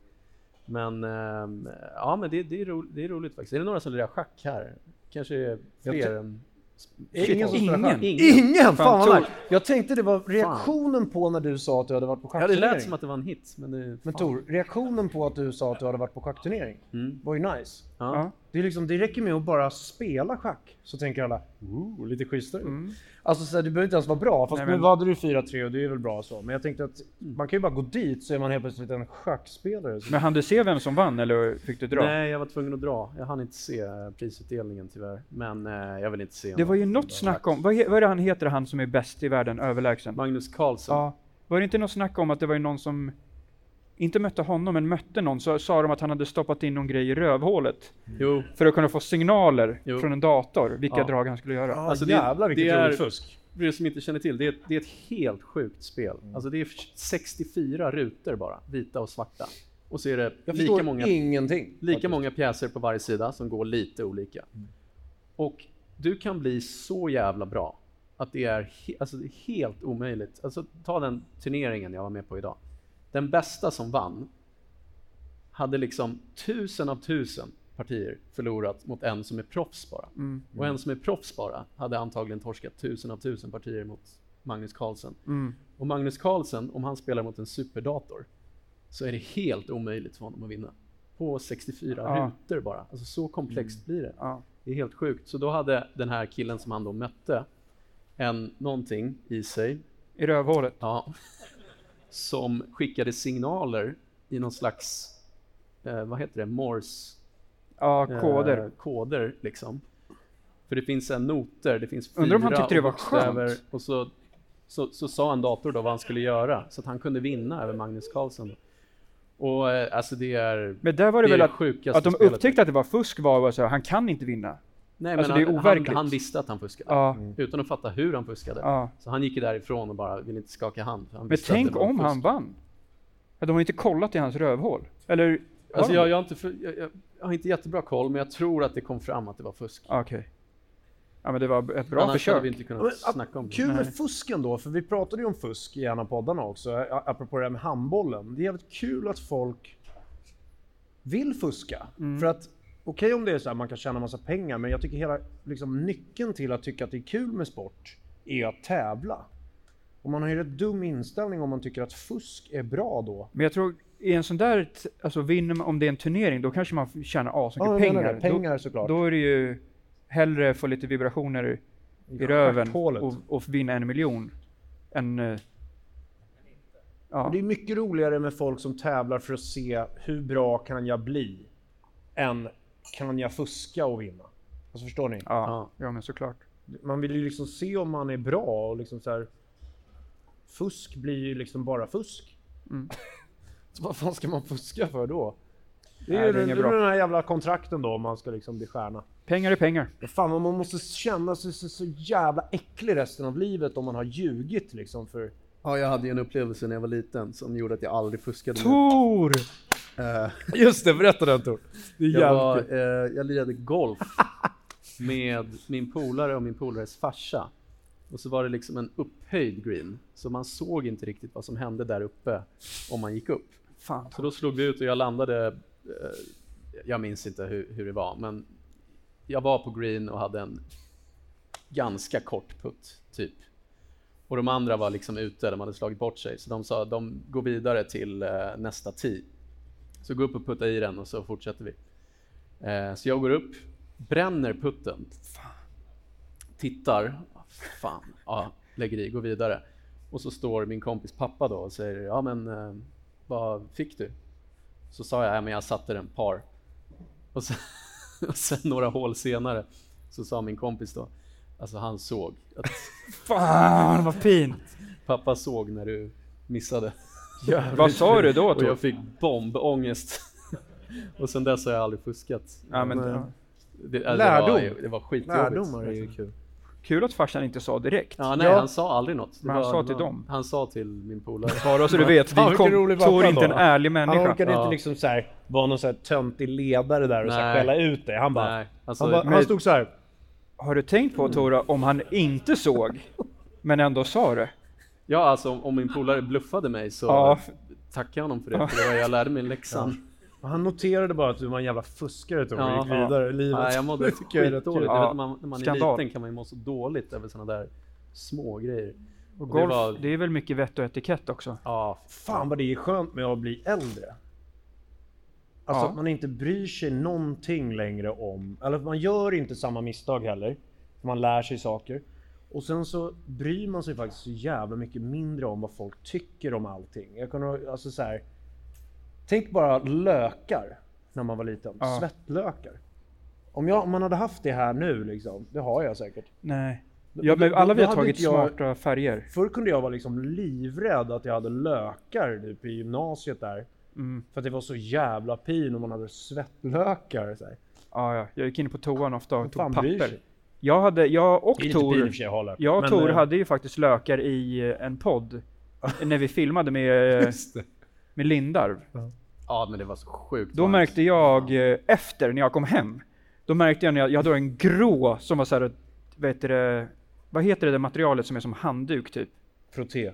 Men uh, ja, men det, det, är ro, det är roligt faktiskt. Är det några som lirar schack här? Kanske fler än... Ingen, ingen. Ingen. Ingen. Fan vad nice. Jag tänkte det var reaktionen fan. på när du sa att du hade varit på schackturnering. Ja, det lät som att det var en hit. Men, det, men Tor, reaktionen på att du sa att du hade varit på schackturnering mm. var ju nice. Ja. Det, är liksom, det räcker med att bara spela schack. Så tänker alla, ooh, lite schysstare. Mm. Alltså så här, du behöver inte ens vara bra. Fast Nej, men... nu hade du fyra tre och det är väl bra så. Men jag tänkte att man kan ju bara gå dit så är man helt plötsligt en schackspelare. Men hann du se vem som vann eller fick du dra? Nej, jag var tvungen att dra. Jag hann inte se prisutdelningen tyvärr. Men eh, jag vill inte se. Det var ju något snack om, vad, vad är det han heter, han som är bäst i världen, överlägsen? Magnus Carlsen. Ja. Var det inte något snack om att det var ju någon som inte mötte honom men mötte någon, så sa de att han hade stoppat in någon grej i rövhålet. Jo. För att kunna få signaler jo. från en dator, vilka ja. drag han skulle göra. Ja, alltså jävlar vilket det roligt fusk. För er som inte känner till, det är, det är ett helt sjukt spel. Mm. Alltså det är sextiofyra rutor bara, vita och svarta. Och så är det Jag lika många, ingenting. lika många pjäser på varje sida som går lite olika. Mm. Och du kan bli så jävla bra att det är, he- alltså det är helt omöjligt. Alltså ta den turneringen jag var med på idag. Den bästa som vann hade liksom tusen av tusen partier förlorat mot en som är proffs bara. Mm. Och en som är proffs bara hade antagligen torskat tusen av tusen partier mot Magnus Carlsen. Mm. Och Magnus Carlsen, om han spelar mot en superdator så är det helt omöjligt för honom att vinna. På sextiofyra ja. rutor bara. Alltså så komplext mm. blir det. Ja. Det är helt sjukt. Så då hade den här killen som han då mötte en någonting i sig. I rövhålet? Ja. Som skickade signaler i någon slags, eh, vad heter det, Morse? Ja, koder. Eh, koder liksom. För det finns en noter, det finns fyra. Undrar om han tyckte det var skönt. Och så, så, så sa en dator då vad han skulle göra. Så att han kunde vinna över Magnus Carlsen. Och eh, alltså det är... Men där var det, det väl att, att de spelet. upptäckte att det var fusk var att han kan inte vinna. Nej, alltså men det är han, han, han visste att han fuskade. Ja. Mm. Utan att fatta hur han fuskade. Ja. Så han gick därifrån och bara ville inte skaka hand. Han men tänk om han vann. De har inte kollat i hans rövhål. Eller... Alltså jag, jag, har inte för, jag, jag har inte jättebra koll, men jag tror att det kom fram att det var fusk. Okej. Okay. Ja, men det var ett bra Annars försök. Hade vi inte kunnat men, snacka om det. Kul med fusken då, för vi pratade ju om fusk i en av poddarna också, apropå det här med handbollen. Det är jävligt kul att folk vill fuska. Mm. För att, okej okay, om det är så här, man kan tjäna massa pengar, men jag tycker hela liksom, nyckeln till att tycka att det är kul med sport är att tävla. Och man har ju rätt dum inställning om man tycker att fusk är bra då. Men jag tror i en sån där, alltså vinner man, om det är en turnering, då kanske man tjänar asmycket ja, pengar. Det, pengar då, såklart. Då är det ju hellre få lite vibrationer i, i röven och, och vinna en miljon än... Uh, Ja. Det är mycket roligare med folk som tävlar för att se hur bra kan jag bli än kan jag fuska och vinna. Alltså förstår ni? Ja, ja men såklart. Man vill ju liksom se om man är bra och liksom så här. Fusk blir ju liksom bara fusk. Mm. Så vad fan ska man fuska för då? Det är, Nej, det är, det är den här jävla kontrakten då om man ska liksom bli stjärna. Pengar är pengar. Ja, fan, man måste känna sig så, så jävla äcklig resten av livet om man har ljugit liksom för... Ja, jag hade ju en upplevelse när jag var liten som gjorde att jag aldrig fuskade. Tor! Uh, Just det, berätta den Tor. Det är jag, var, uh, jag lirade golf med min polare och min polares farsa. Och så var det liksom en upphöjd green. Så man såg inte riktigt vad som hände där uppe om man gick upp. Fan. Så då slog vi ut och jag landade, uh, jag minns inte hur, hur det var, men jag var på green och hade en ganska kort putt typ. Och de andra var liksom ute, de hade slagit bort sig. Så de sa, de går vidare till uh, nästa tee. Så gå upp och putta i den och så fortsätter vi. Uh, så jag går upp, bränner putten. Fan. Tittar, fan, ja, lägger i, går vidare. Och så står min kompis pappa då och säger, ja men uh, vad fick du? Så sa jag, ja men jag satte den par. Och sen, och sen några hål senare så sa min kompis då, alltså han såg att fan vad fint. Pappa såg när du missade. Ja, vad sa du då? Och jag fick bombångest. Och sen dess har jag aldrig fuskat. Ja, men, ja. Det, alltså, Lärdom. Det var, det var skitjobbigt. Lärdomar är ju kul. Kul att farsan inte sa direkt. Ja, nej, ja. Han sa aldrig något. Det men han var, sa till var, dem. Han sa till min polare. Bara så du vet, din kom, Tor inte en ärlig människa. Han orkade ja. inte liksom så här, vara någon så här töntig ledare där och så här, skälla ut dig. Han bara, alltså, han, bara han stod så här. Har du tänkt på, Tora, om han inte såg, men ändå sa det? Ja, alltså om, om min polare bluffade mig så ja. tackar jag honom för det. Ja. För det var, jag lärde mig en läxan. Ja. Han noterade bara att du var en jävla fuskare och ja, gick vidare i livet. Ja, jag mådde skitdåligt. Ja. När man, när man är liten kan man ju må så dåligt över såna där små grejer. Och, och golf, det, var... det är väl mycket vett och etikett också. Ja, fan vad det är skönt med att bli äldre. Alltså ja. att man inte bryr sig någonting längre om, eller man gör inte samma misstag heller. Man lär sig saker. Och sen så bryr man sig faktiskt så jävla mycket mindre om vad folk tycker om allting. Jag kan alltså så här, tänk bara lökar när man var liten. Ja. Svettlökar. Om, jag, om man hade haft det här nu liksom, det har jag säkert. Nej. Jag blev, alla vi har tagit jag, smarta färger. Förr kunde jag vara liksom livrädd att jag hade lökar typ i gymnasiet där. Mm. För att det var så jävla pin om man hade svettlökar. Så här. Ja, ja, jag gick in på toan ofta och tog papper. Jag hade, jag och Tor, jag, jag och Tor äh... hade ju faktiskt lökar i en podd när vi filmade med, med Lindarv. Ja. ja, men det var så sjukt. Då märkte jag efter när jag kom hem, då märkte jag när jag, jag hade en grå som var så här, vet du, vad heter det, det materialet som är som handduk typ? Frotté.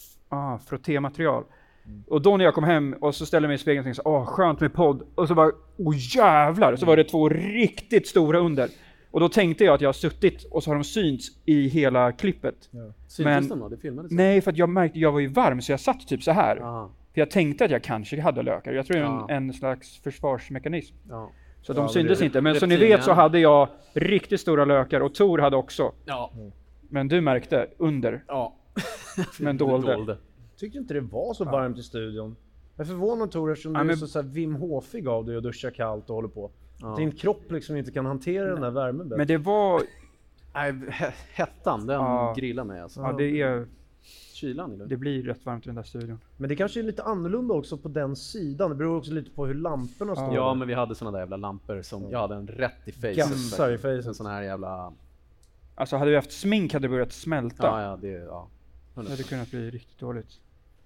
Ah, frottématerial. Mm. Och då när jag kom hem och så ställde jag mig i spegeln och tänkte, åh skönt med podd. Och så var, åh jävlar, så var det två riktigt stora under. Och då tänkte jag att jag har suttit och så har de synts i hela klippet. Ja. Syntes de då? Det filmades? Nej, för att jag märkte, jag var ju varm så jag satt typ så här. Aha. För jag tänkte att jag kanske hade lökar. Jag tror det är en, en slags försvarsmekanism. Ja. Så de ja, syntes inte. Men som ni vet så hade jag riktigt stora lökar och Tor hade också. Ja. Men du märkte under. Ja. Men dolde. dolde. Tyckte inte det var så varmt ja. i studion. Jag är förvånad Tor eftersom ja, du är så, så här Wim Hofig av dig och duschar kallt och håller på. Ja. Din kropp liksom inte kan hantera Nej. den här värmen bättre. Men det var... Nej, hettan, den ja. grillar mig alltså. Ja, det är... Kylan eller? Det blir rätt varmt i den där studion. Men det kanske är lite annorlunda också på den sidan. Det beror också lite på hur lamporna står. Ja, men vi hade såna där jävla lampor som... Jag hade en rätt i face. Gassar i face. En sån här jävla... Alltså hade vi haft smink hade det börjat smälta. Ja, ja, det... Ja. Det hade kunnat bli riktigt dåligt.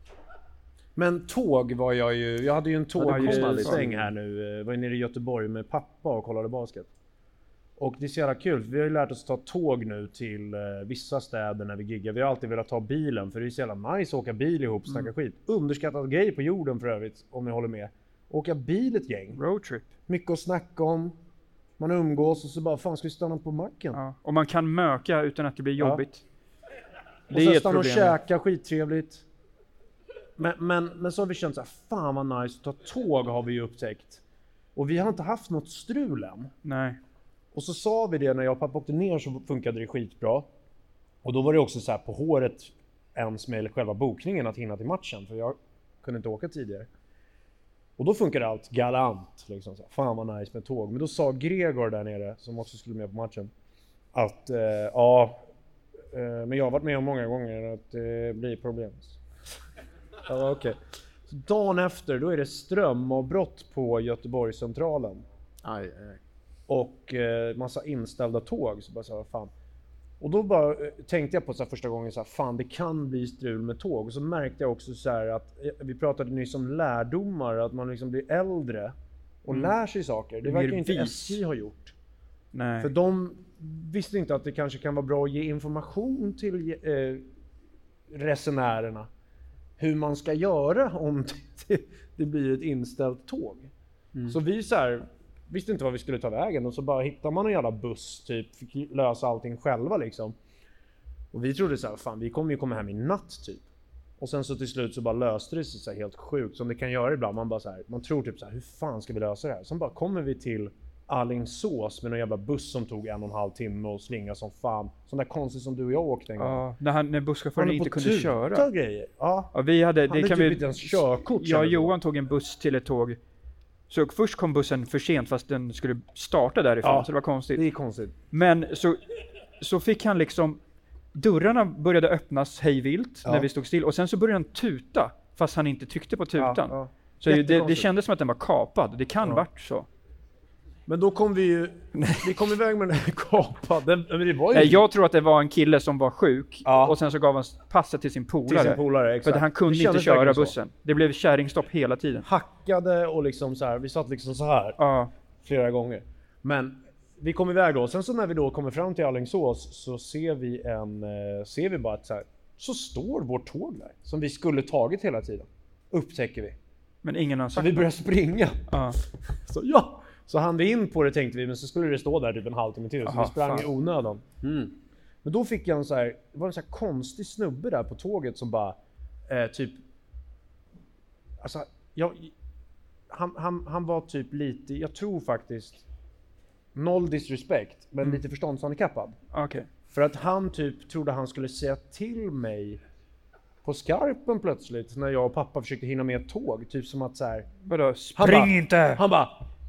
Men tåg var jag ju... Jag hade ju en tågsäng här nu. Jag var nere i Göteborg med pappa och kollade basket. Och det är så jävla kul, för vi har ju lärt oss ta tåg nu till eh, vissa städer när vi giggar. Vi har alltid velat ta bilen, för det är så jävla nice att åka bil ihop och snacka mm. skit. Underskattad grej på jorden för övrigt, om ni håller med. Åka bil ett gäng. Roadtrip. Mycket att snacka om. Man umgås och så bara, fan ska vi stanna på macken? Ja. Och man kan möka utan att det blir jobbigt. Ja. Det och är så stanna och käka, skittrevligt. Men, men, men så har vi känt så här, fan vad nice att ta tåg har vi ju upptäckt. Och vi har inte haft något strul än. Nej. Och så sa vi det när jag och pappa åkte ner så funkade det skitbra. Och då var det också så här på håret ens med själva bokningen att hinna till matchen, för jag kunde inte åka tidigare. Och då funkar allt galant liksom, så här, fan vad nice med tåg. Men då sa Gregor där nere, som också skulle med på matchen, att eh, ja, eh, men jag har varit med om många gånger att det eh, blir problem. Ja, okej. Okay. Så dagen efter, då är det strömavbrott på Göteborgscentralen. Aj, aj. Och eh, massa inställda tåg, så bara så här, fan. Och då bara eh, tänkte jag på så här, första gången så här, fan det kan bli strul med tåg. Och så märkte jag också så här att eh, vi pratade nyss om lärdomar, att man liksom blir äldre och mm. lär sig saker. Det, det verkar inte S J ha gjort. Nej. För de visste inte att det kanske kan vara bra att ge information till eh, resenärerna hur man ska göra om det, det blir ett inställt tåg. Mm. Så vi så här, visste inte vad vi skulle ta vägen, och så bara hittar man en jävla buss typ, fick lösa allting själva liksom. Och vi trodde så här, fan vi kommer ju komma hem i natt typ. Och sen så till slut så bara löste det sig så här helt sjukt, som det kan göra ibland. Man bara så här, man tror typ så här, hur fan ska vi lösa det här? Sen bara kommer vi till Alingsås med någon jävla buss som tog en och en halv timme och slinga som fan. Sån där konstigt som du och jag åkte en gång. Ja, när, han, när busschauffören inte kunde köra. Grejer. Ja. Ja, vi hade, han det hade kan typ vi, inte ens körkort. Jag och Johan tog en buss till ett tåg. Så först kom bussen för sent fast den skulle starta därifrån, ja, så det var konstigt. Det är konstigt. Men så, så fick han liksom, dörrarna började öppnas hejvilt ja. när vi stod still, och sen så började han tuta fast han inte tryckte på tutan. Ja, ja. Så det, det kändes som att den var kapad, det kan ja. varit så. Men då kom vi ju, vi kom iväg med den här kapad. Den, men det var ju... Jag tror att det var en kille som var sjuk ja. och sen så gav han passet till sin polare. Till sin polare, exakt. För han kunde inte köra bussen. Så. Det blev kärringstopp hela tiden. Hackade och liksom så här, vi satt liksom så här ja. flera gånger. Men vi kom iväg då, sen så när vi då kommer fram till Alingsås så ser vi en, eh, ser vi bara att så här, så står vårt tåg där som vi skulle tagit hela tiden. Upptäcker vi. Men ingen har sagt. Så vi börjar springa. Ja. Så ja. Så hann vi in på det tänkte vi, men så skulle det stå där typ en halvtimme till. Så Aha, vi sprang fan. i onödan. Mm. Men då fick jag en så här, det var en så här konstig snubbe där på tåget som bara eh, typ, alltså jag, han, han, han var typ lite, jag tror faktiskt noll disrespect, men mm. lite förståndshandikappad. Okay. För att han typ trodde han skulle säga till mig på skarpen plötsligt när jag och pappa försökte hinna med ett tåg, typ som att så här, vadå, spring han ba, inte! Han bara,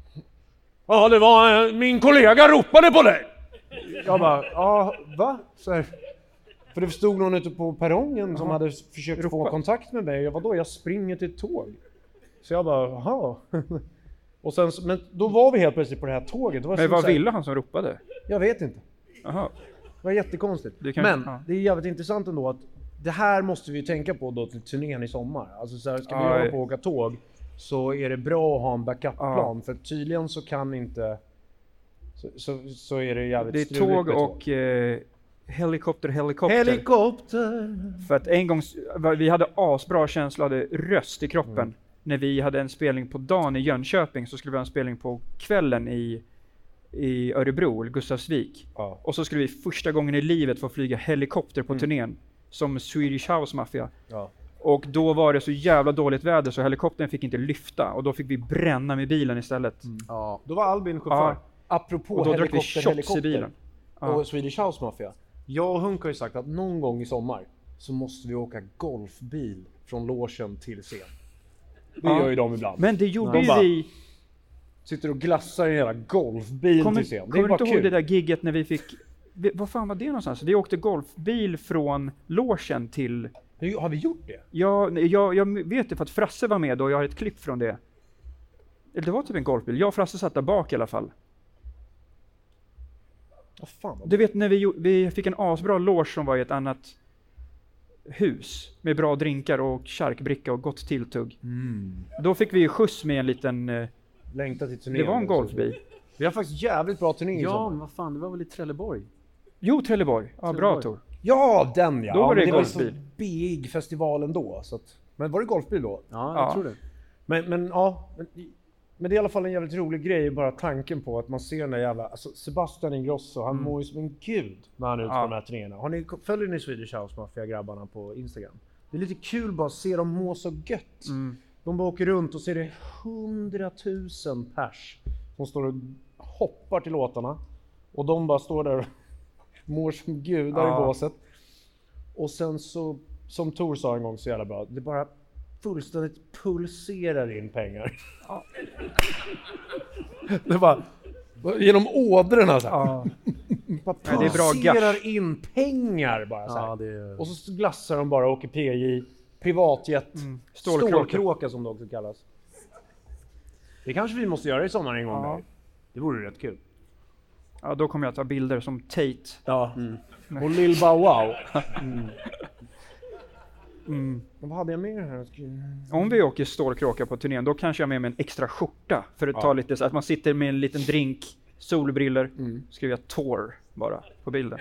ja det var min kollega ropade på dig. Jag bara, ja va? Så här, för det stod någon ute på perrongen som Aha. hade försökt Ropa. få kontakt med mig. Jag var då jag springer till ett tåg. Så jag bara, jaha. Och sen, men då var vi helt plötsligt på det här tåget. Det var men vad så här, ville han som ropade? Jag vet inte. Aha. Det var jättekonstigt. Det kan, men ja. det är jävligt intressant ändå att det här måste vi tänka på då till turnén i sommar. Alltså så här, ska vi hålla på och åka tåg så är det bra att ha en backup-plan. Ja. För tydligen så kan inte... Så, så, så är det jävligt det är tåg och eh, helikopter, helikopter. Helikopter! För att en gång, vi hade asbra känsla, hade röst i kroppen. Mm. När vi hade en spelning på dagen i Jönköping så skulle vi ha en spelning på kvällen i, i Örebro, Gustavsvik. Ja. Och så skulle vi första gången i livet få flyga helikopter på mm. turnén. Som Swedish House Mafia. Ja. Och då var det så jävla dåligt väder så helikoptern fick inte lyfta. Och då fick vi bränna med bilen istället. Mm. Ja. Då var Albin chaufför. Ja. Apropå och då helikopter, drack vi shots i bilen. Ja. Och Swedish House Mafia. Jag och Hunk har ju sagt att någon gång i sommar så måste vi åka golfbil från logen till scen. Det ja. gör ju de ibland. Men det gjorde de ju bara vi... sitter och glassar i en jävla golfbil kommer, till scen. Det kommer du inte ihåg det där gigget när vi fick... Vi, vad fan var det någonstans? Vi åkte golfbil från logen till... Har vi gjort det? Ja, jag, jag vet det för att Frasse var med och jag har ett klipp från det. Det var typ en golfbil. Jag och Frasse satt där bak i alla fall. Oh, fan, du vet när vi, vi fick en asbra loge som var i ett annat hus med bra drinkar och charkbricka och gott tilltugg. Mm. Då fick vi skjuts med en liten... Längta till turnén. Det var en golfbil. Vi har faktiskt jävligt bra turné. Ja, men vad fan, det var väl i Trelleborg? Jo, Trelleborg. Ja, Trelleborg. bra Tor. Ja, den ja. Då var det, ja, det golfbil. var så big festivalen då. Så att, men var det golfbil då? Ja, jag ja. tror det. Men, men ja, men, men det är i alla fall en jävligt rolig grej, bara tanken på att man ser den där jävla... Alltså Sebastian Ingrosso, han mm. mår ju som en gud när han är ute ja. på de här turnéerna. Har ni, följer ni Swedish House Mafia-grabbarna på Instagram? Det är lite kul bara att se dem må så gött. Mm. De bara åker runt och ser det hundratusen pers som står och hoppar till låtarna. Och de bara står där och mår som gudar ja. i båset. Och sen så som Tor sa en gång så jävla bra, det bara fullständigt pulserar in pengar. Ja. Det bara genom ådrorna så här. Ja. Bara pulserar in pengar bara så här. Ja, det är... Och så glassar de bara och åker P J, privatjet, mm. stålkråka. stålkråka som det också kallas. Det kanske vi måste göra i sommar en gång. Ja. Det vore rätt kul. Ja, då kommer jag ta bilder som Tate. Ja. Mm. Och Lil Bow Wow. Mm. Mm. Vad hade jag med här? Om vi åker stålkråka på turnén, då kanske jag med mig en extra skjorta för att ja. ta lite så att man sitter med en liten drink, solbriller, mm. skriver jag Tor bara på bilden.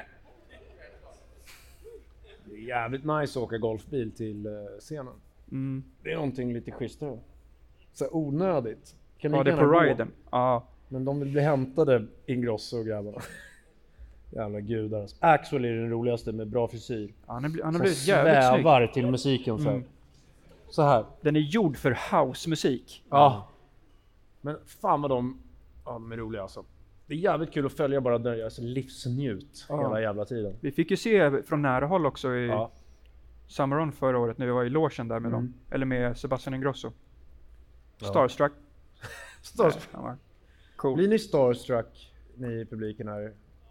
Det är jävligt nice att åka golfbil till uh, scenen. Mm. Det är någonting lite schysstare. Så onödigt. Kan ja, det är på riden. Ja. Men de vill bli hämtade Ingrosso och grabbarna. Jävla gudar. Alltså. Axel är den roligaste med bra frisyr. Ja, han, är, han har blivit jävligt snygg. Svävar till musiken så. Mm. Så här. Den är gjord för housemusik. Ja. Men fan vad de, ja, de är roliga alltså. Det är jävligt kul att följa bara där, alltså livsnjut ja. hela jävla tiden. Vi fick ju se från nära håll också i ja. Summer On förra året när vi var i logen där med mm. dem. Eller med Sebastian Ingrosso. Ja. Starstruck. Starstruck. Ja, cool. Blir ni starstruck, ni i publiken här?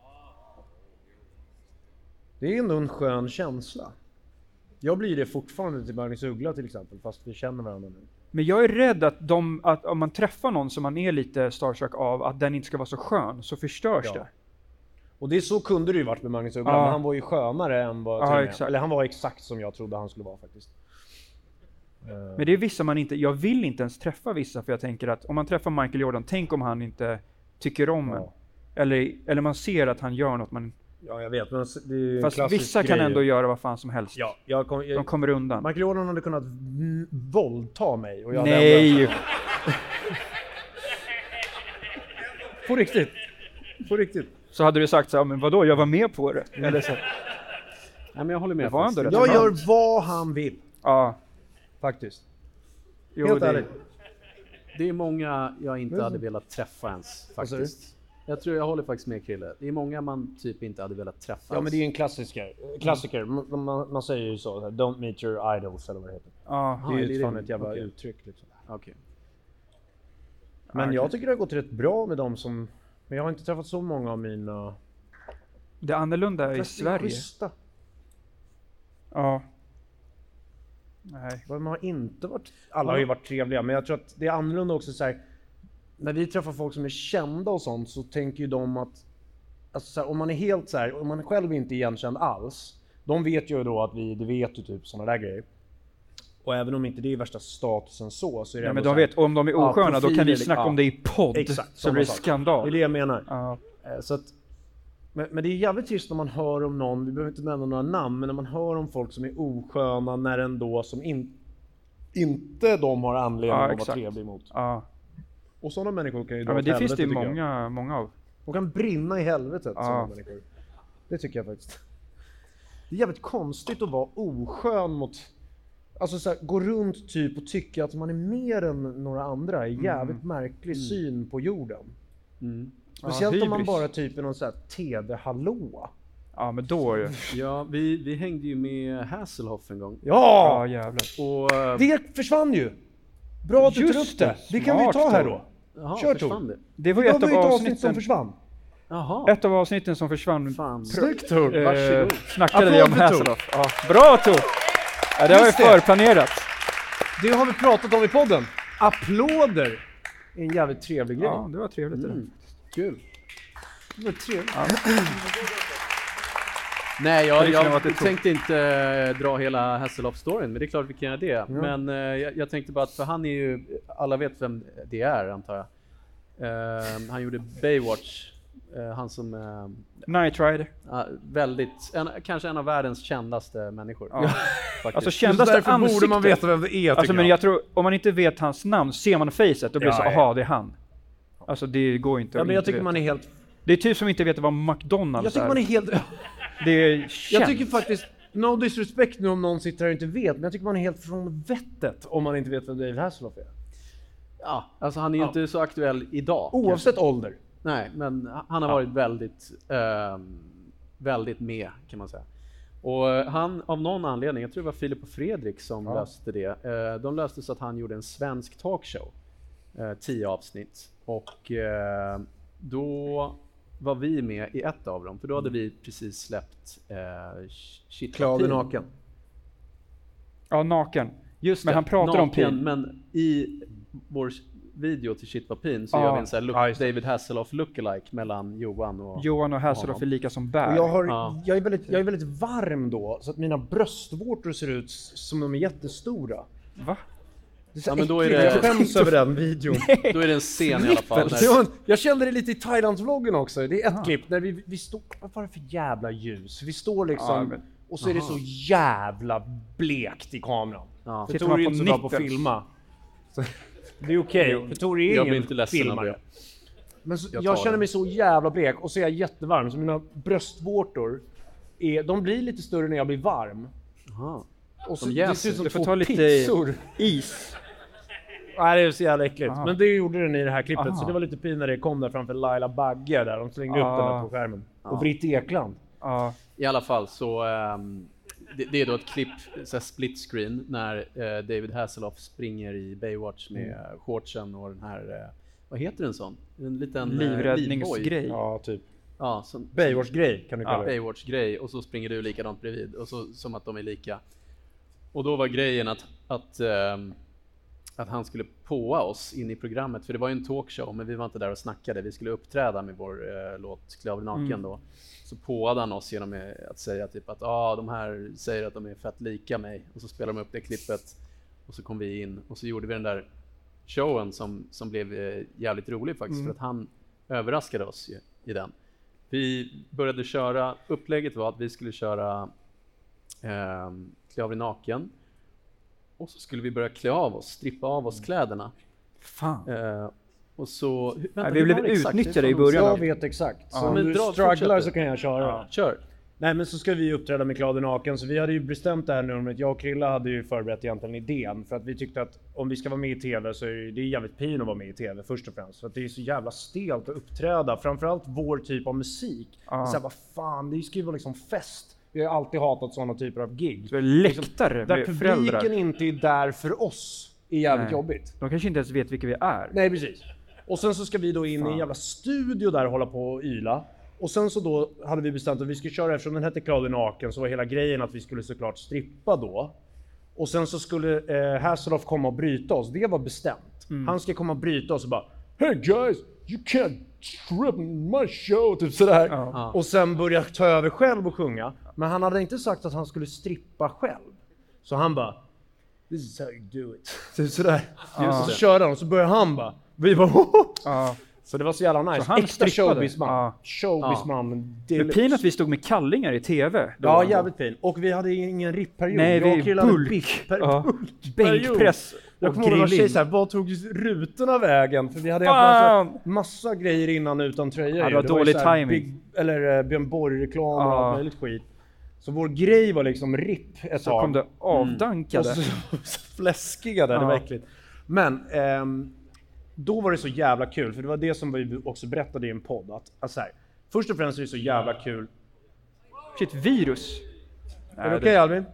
Det är ändå en skön känsla. Jag blir det fortfarande till Magnus Uggla till exempel, fast vi känner varandra nu. Men jag är rädd att, de, att om man träffar någon som man är lite starstruck av, att den inte ska vara så skön, så förstörs ja. det. Och det är så kunde det ju varit med Magnus Uggla, ja. men han var ju skönare än vad ja, exakt. Eller han var exakt som jag trodde han skulle vara faktiskt. Men det är vissa man inte, jag vill inte ens träffa vissa, för jag tänker att om man träffar Michael Jordan, tänk om han inte tycker om ja. en. Eller, eller man ser att han gör något man... Ja, jag vet, men det är fast vissa kan grej. ändå göra vad fan som helst. Ja, jag kom, jag, de kommer undan. Michael Jordan hade kunnat v- våldta mig. Och jag Nej! På riktigt. På riktigt. Så hade du sagt så här, men vadå, jag var med på det. Mm. Eller så. Nej, men jag håller med. Jag jag gör vad han vill. Ja. Faktiskt. Jo, Helt det, ärligt. Det är många jag inte hade velat träffa ens, faktiskt. Jag tror jag håller faktiskt med Krille. Det är många man typ inte hade velat träffa. Ja, men det är en klassiker. Klassiker. Man, man, man säger ju så. Don't meet your idols eller vad det heter. Ja, det är ju fan ett jävla okay. uttryck. Liksom. Okay. Men okay. jag tycker det har gått rätt bra med dem som... Men jag har inte träffat så många av mina... Det är annorlunda i Sverige. Schyssta. Ja. Nej. Man har inte varit... Alla har ju varit trevliga, men jag tror att det är annorlunda också så här... När vi träffar folk som är kända och sånt, så tänker ju de att... Alltså så här, om man är helt så här, om man själv inte är igenkänd alls, de vet ju då att vi, det vet ju typ sådana där grejer. Och även om inte det är värsta statusen så, så är det ja, men de här, vet, om de är osköna, ja, då kan vi snacka ja, om det i podd. Exakt, så blir det skandal. Det är det jag menar. Ja. Så att, men, men det är jävligt trist när man hör om någon, vi behöver inte nämna några namn, men när man hör om folk som är osköna när ändå som in, inte de har anledning ja, att vara trevlig emot. Ja. Och sådana människor kan ju ja, men det finns det många, många av. De kan brinna i helvetet, ja. sådana människor. Det tycker jag faktiskt. Det är jävligt konstigt att vara oskön mot... Alltså så här, gå runt typ och tycka att man är mer än några andra. En jävligt mm. märklig mm. syn på jorden. Mm. Speciellt ja, om man bara typ är någon sån här T D-hallå. Ja, men då är det... Ja, vi, vi hängde ju med Hasselhoff en gång. Ja! Ja, jävlar. Och, uh... det försvann ju! Bra att du tog upp det. Det kan vi ta här då. Jaha, kör Tor. Det. det var ju ett av avsnitten avsnitt som försvann. Jaha. Ett av avsnitten som försvann. Fan. Snyggt Tor. Eh, Varsågod. Snackade vi om Hasselhoff. Ja, bra Tor. Ja, det har vi förplanerat. Det har vi pratat om i podden. Applåder. En jävligt trevlig grej. Ja, det var trevligt. Mm. Kul. Det var trevligt. Ja. Nej, jag, jag tänkte inte dra hela Hasselhoff-storyn, men det är klart vi kan göra det. Ja. Men uh, jag, jag tänkte bara att för han är ju, alla vet vem det är antar jag. Uh, han gjorde Baywatch, uh, han som... Uh, Night Rider. Uh, väldigt, en, kanske en av världens kändaste människor. Ja. Alltså kändaste därför ansikte. Borde man veta vem det är, alltså, men jag. jag tror, om man inte vet hans namn, ser man facet, då blir det ja, så, aha, det är han. Alltså det går inte. Ja, men jag tycker vet. man är helt... Det är typ som inte vet vad McDonald's jag tycker är. Man är helt... Det är känt. Jag tycker faktiskt, no disrespect nu om någon sitter här och inte vet, men jag tycker man är helt från vettet om man inte vet vem David Hasselhoff är. Ja, alltså han är ju ja. inte så aktuell idag. Oavsett kanske. Ålder. Nej, men han har varit ja. väldigt, eh, väldigt med kan man säga. Och han, av någon anledning, jag tror det var Filip och Fredrik som ja. löste det. Eh, de löste så att han gjorde en svensk talkshow. Eh, tio avsnitt. Och eh, då var vi med i ett av dem. För då hade vi precis släppt eh, Shit Claude naken. Ja, naken. Just men det, han pratar naken, om pin. Men i vår video till Shit vad pin så ah. gör vi en sån här look, ah, David Hasselhoff lookalike mellan Johan och Johan och Hasselhoff är lika som bär. Och jag, har, ah. jag, är väldigt, jag är väldigt varm då, så att mina bröstvårtor ser ut som de är jättestora. Va? Det är så ja, men då är det... Jag skäms över den videon. Då är det en scen i alla fall. När... Jag kände det lite i Thailands-vloggen också. Det är ett ah. klipp när vi, vi står... Vad var det för jävla ljus? Vi står liksom... Ah, men... Och så är det så jävla blekt i kameran. Ja. För Tor är inte så bra på att filma. Så, det är okej, okay, för Tor är jag ingen inte ledsen filmare. Men så, jag, jag känner det. mig så jävla blek och så är jag jättevarm. Så mina bröstvårtor, är, de blir lite större när jag blir varm. Aha. Och så, de det ser ut som du får två ta lite pizzor. Is. Nej, det är så jävla äckligt. Aha. Men det gjorde den i det här klippet. Aha. Så det var lite pin när det kom där framför Laila Bagge där. De slängde upp den där på skärmen. Ja. Och Britt Ekland. Ja. I alla fall så... Um, det, det är då ett klipp, så här split screen, när uh, David Hasselhoff springer i Baywatch med mm. shortsen och den här... Uh, vad heter en sån? En liten livräddningsgrej. Ja, typ. Ja, som, Baywatch-grej kan du kalla ja, det. Baywatch-grej. Och så springer du likadant bredvid. Och så, som att de är lika. Och då var grejen att... att um, att han skulle påa oss in i programmet, för det var ju en talkshow, men vi var inte där och snackade. Vi skulle uppträda med vår eh, låt Claude naken mm. då. Så påade han oss genom att säga typ att ah, de här säger att de är fett lika mig, och så spelar de upp det klippet och så kom vi in och så gjorde vi den där showen som, som blev eh, jävligt rolig faktiskt, mm. för att han överraskade oss i, i den. Vi började köra, upplägget var att vi skulle köra eh, Claude naken. Och så skulle vi börja klä av oss, strippa av oss kläderna. Fan. Uh, och så... Vänta, Nej, vi blev utnyttjade i början. Jag vet exakt. Så ja. om Men du dra, strugglar så kan jag köra. Ja, kör. Nej, men så ska vi uppträda med Claude naken. Så vi hade ju bestämt det här numret. Jag och Krilla hade ju förberett egentligen idén. För att vi tyckte att om vi ska vara med i tv så är det jävligt pin att vara med i tv först och främst. För att det är så jävla stelt att uppträda. Framförallt vår typ av musik. Ja. Så här, vad fan, det ska ju vara liksom fest. Vi har alltid hatat sådana typer av gig. Så läktare liksom, där publiken föräldrar. inte är där för oss är jävligt Nej. jobbigt. De kanske inte ens vet vilka vi är. Nej, precis. Och sen så ska vi då in Fan. i en jävla studio där och hålla på och yla. Och sen så då hade vi bestämt att vi skulle köra, eftersom den hette Claude naken så var hela grejen att vi skulle såklart strippa då. Och sen så skulle eh, Hasselhoff komma och bryta oss. Det var bestämt. Mm. Han ska komma och bryta oss och bara Hey guys, you can't strip my show, typ sådär. Ja. Och sen börja ta över själv och sjunga. Men han hade inte sagt att han skulle strippa själv. Så han bara This is how you do it. Typ sådär. Ja. Och så körde han och så började han bara vi bara ja. Så det var så jävla nice. Så Extra showbizman. Ja. Showbizman. Ja. Det är pin att vi stod med kallingar i tv. Ja, jävligt pin. Och vi hade ingen ripperiod. Nej, vi är bulk. Ja. Bänkpress. Jag kommer ihåg att säga vad tog rutorna vägen? För vi hade haft massa, massa grejer innan utan tröja. Ja, det var, det var dålig timing. Big, eller uh, Björn Borg-reklam och allt möjligt skit. Så vår grej var liksom ripp ett så tag. Så kom det avdankade. Mm. Och så, så fläskiga där, ja. Det var äckligt. Men um, då var det så jävla kul, för det var det som vi också berättade i en podd. Att, alltså här, först och främst är det så jävla kul. Shit, virus. Är det okej okay, Albin?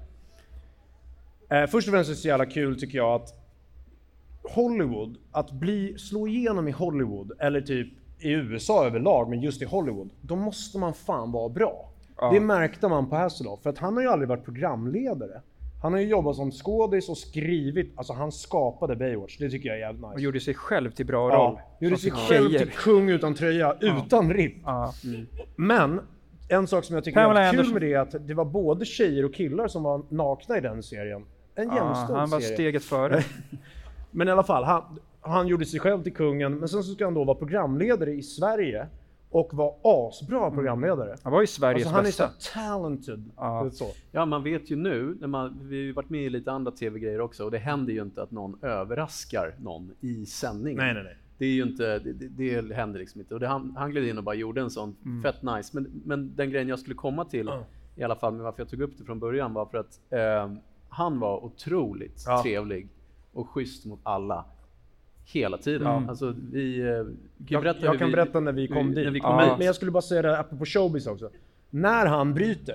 Uh, först och främst är det så jävla kul tycker jag att Hollywood, att bli, slå igenom i Hollywood, eller typ i U S A överlag, men just i Hollywood, då måste man fan vara bra. Ja. Det märkte man på Hasselhoff, för att han har ju aldrig varit programledare. Han har ju jobbat som skådis och skrivit, alltså han skapade Baywatch, det tycker jag är jävligt nice. Och gjorde sig själv till bra ja, roll. Gjorde sig själv till kung utan tröja, ja. utan ripp. Ja. Mm. Men en sak som jag tycker Pamela är kul Anderson. med det är att det var både tjejer och killar som var nakna i den serien. En jämställd serie. Han var serie. steget före. Men i alla fall, han, han gjorde sig själv till kungen, men sen så ska han då vara programledare i Sverige. Och var asbra programledare. Han var ju Sveriges alltså, han bästa. Han är så talented. Ja. Så. Ja, man vet ju nu, när man, vi har ju varit med i lite andra tv-grejer också, och det händer ju inte att någon överraskar någon i sändningen. Nej, nej, nej. Det är ju inte, det, det, det händer liksom inte. Och det, han, han gled in och bara gjorde en sån mm. fett nice. Men, men den grejen jag skulle komma till, mm. i alla fall med varför jag tog upp det från början, var för att eh, han var otroligt ja. trevlig och schysst mot alla. Hela tiden. Mm. Alltså, vi, jag jag kan vi, berätta när vi kom vi, dit. När vi kom ja. dit. Men jag skulle bara säga det apropå showbiz också. När han bryter,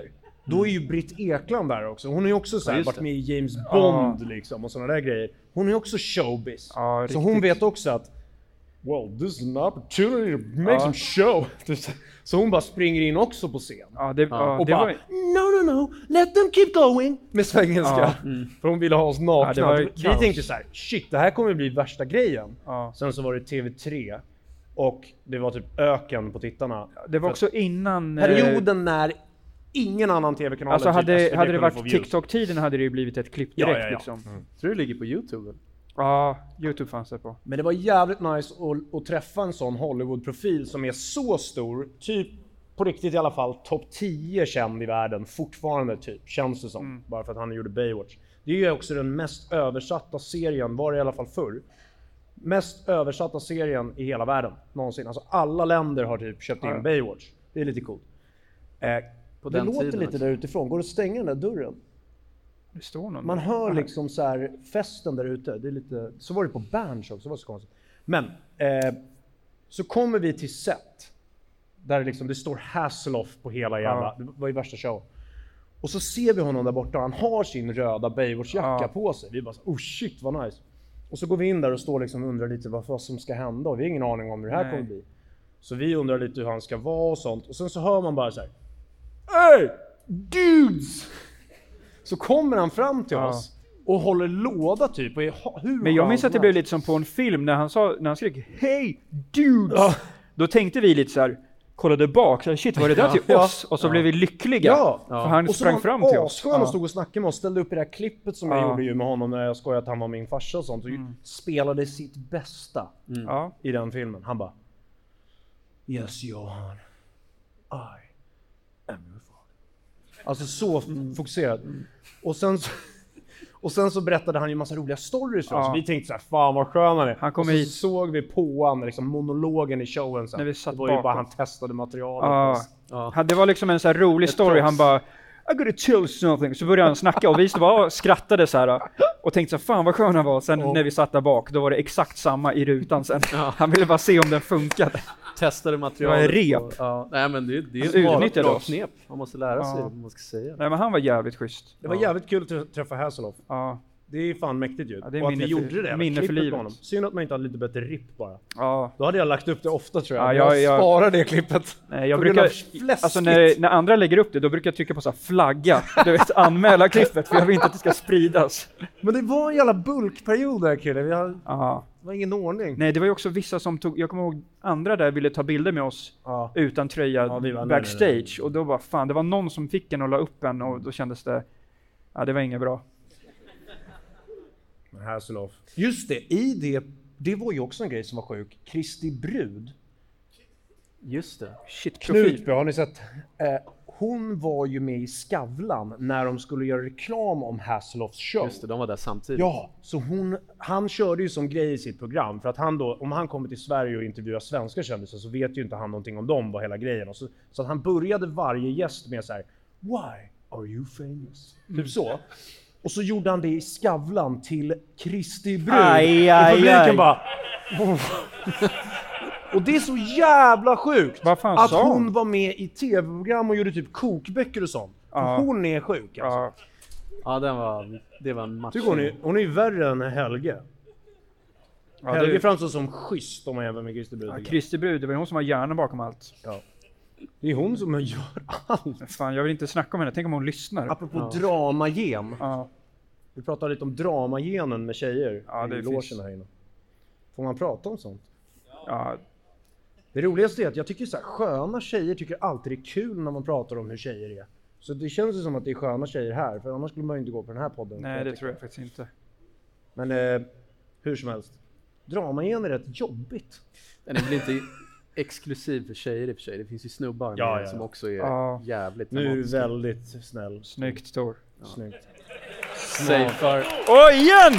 Då är ju Britt Ekland där också. Hon är ju också så här, ja, varit med i James Bond ah. liksom och sådana där grejer. Hon är också showbiz. Ah, så hon vet också att well, this is an opportunity to make ah. some show. Så hon bara springer in också på scen. Ah, det, ah, och det bara, var... no, no, no, let them keep going. Med svengelska. Ah. Mm. För hon ville ha oss nakna. Ah, vi tänkte så här, shit, det här kommer bli värsta grejen. Ah. Sen så var det T V tre. Och det var typ öken på tittarna. Det var också innan... Perioden när ingen annan tv-kanal... Alltså hade, hade det varit TikTok-tiden hade det ju blivit ett klipp direkt ja, ja, ja. liksom. Mm. Tror du det ligger på YouTube? Ja, YouTube fanns det på. Men det var jävligt nice att, att träffa en sån Hollywood-profil som är så stor. Typ på riktigt i alla fall topp tio känd i världen. Fortfarande typ, känns det som. Mm. Bara för att han gjorde Baywatch. Det är ju också den mest översatta serien, var det i alla fall förr. Mest översatta serien i hela världen någonsin. Alltså alla länder har typ köpt in ja. Baywatch. Det är lite coolt. Eh, på det låter lite också. Där utifrån. Går det att stänga den där dörren? Det står någon. Man hör liksom så här festen där ute. Det är lite, så var det på Berns också, det var så konstigt. Men eh, så kommer vi till set. Där det, liksom, det står Hasselhoff på hela jävla, ja. Det var ju värsta show. Och så ser vi honom där borta. Han har sin röda Baywatch-jacka ja. På sig. Vi bara, oh shit vad nice. Och så går vi in där och står liksom och undrar lite vad, vad som ska hända. Och vi har ingen aning om hur det här Nej. Kommer bli. Så vi undrar lite hur han ska vara och sånt. Och sen så hör man bara så här: hey, dudes! Så kommer han fram till ja. Oss och håller låda typ. Och är, hur Men jag minns att det blev lite som på en film när han sa, när han skrek hey, dudes! Ja. Då tänkte vi lite så här, kollade bak, så här, shit var det där till ja. Oss? Och så ja. Blev vi lyckliga. Ja. För han och sprang fram till oss. Och så stod och snackade med oss, ställde upp i det här klippet som ja. Jag gjorde ju med honom när jag skojade att han var min farsa och sånt. Och mm. spelade sitt bästa mm. ja. I den filmen. Han bara, yes Johan, I am your father. Alltså så mm. fokuserad. Mm. Och sen så Och sen så berättade han ju en massa roliga stories för oss. Ja. Vi tänkte så här, fan vad skön han är. Han kom och så hit. Såg vi på han liksom monologen i showen sen. När vi satt det var bakom. Ju bara han testade materialet. Ja. Ja. Det var liksom en så här rolig story. Trots. Han bara, I gotta tell you something. Så började han snacka och vi bara skrattade så här. Och tänkte så här, fan vad skön han var. Sen oh. när vi satt där bak, då var det exakt samma i rutan sen. Ja. Han ville bara se om den funkade. Testade materialet. Det var rep. Ja. Nej men det, det är ju ett bra knep. Man måste lära ja. Sig vad man ska säga. Nej men han var jävligt schysst. Det var ja. Jävligt kul att träffa Hasselhoff. Ja. Det är fan mäktigt ju. Ja, och att vi gjorde det. Minne för livet. Honom. Synd att man inte hade lite bättre ripp bara. Ja. Då hade jag lagt upp det ofta tror jag. Ja, jag, jag sparar det klippet. Nej, jag brukar, alltså när, när andra lägger upp det, då brukar jag trycka på så här flagga. Du vet, anmäla klippet för jag vill inte att det ska spridas. Men det var en jävla bulkperiod där killar. Vi hade, det var ingen ordning. Nej, det var ju också vissa som tog, jag kommer ihåg andra där ville ta bilder med oss ja. Utan tröja ja, var, backstage. Nej, nej, nej. Och då var fan, det var någon som fick en och la upp en och då kändes det, ja det var inget bra. Hasselhoff. Just det, i det, det var ju också en grej som var sjuk. Kristi brud. Just det. Shit, Knutby, har ni sett? Eh, hon var ju med i Skavlan när de skulle göra reklam om Hasselhoffs show. Just det, de var där samtidigt. Ja, så hon, han körde ju som grej i sitt program. För att han då, om han kommer till Sverige och intervjuar svenska kändisar så vet ju inte han någonting om dem, vad hela grejen. Och så, så att han började varje gäst med så här: why are you famous? Mm. Typ så. Och så gjorde han det i Skavlan till Kristi brud. Aj, aj, och publiken aj. bara... Och det är så jävla sjukt att hon, hon var med i tv-program och gjorde typ kokböcker och sånt. Ja. Hon är sjuk alltså. Ja, ja den var, det var en match. Hon är, hon är ju värre än Helge. Ja, Helge det... framstår som schysst om man jämför med Kristi brud. Ja, Kristi brud, det var hon som har hjärnan bakom allt. Ja. Det är hon som gör allt. Fan, jag vill inte snacka om henne. Tänk om hon lyssnar. Apropå ja. Dramagen. Ja. Vi pratar lite om dramagenen med tjejer ja, det i logen här inne. Får man prata om sånt? Ja. Det roligaste är att jag tycker så här, sköna tjejer tycker alltid det är kul när man pratar om hur tjejer är. Så det känns ju som att det är sköna tjejer här. För annars skulle man ju inte gå på den här podden. Nej, det tror jag faktiskt inte. Men eh, hur som helst. Dramagen är rätt jobbigt. Den är väl inte exklusiv för tjejer i och för sig. Det finns ju snubbar ja, ja. som också är ja. jävligt. Nu är du väldigt snäll. Snyggt Tor. Ja. Snyggt. Safear. Oj, igen!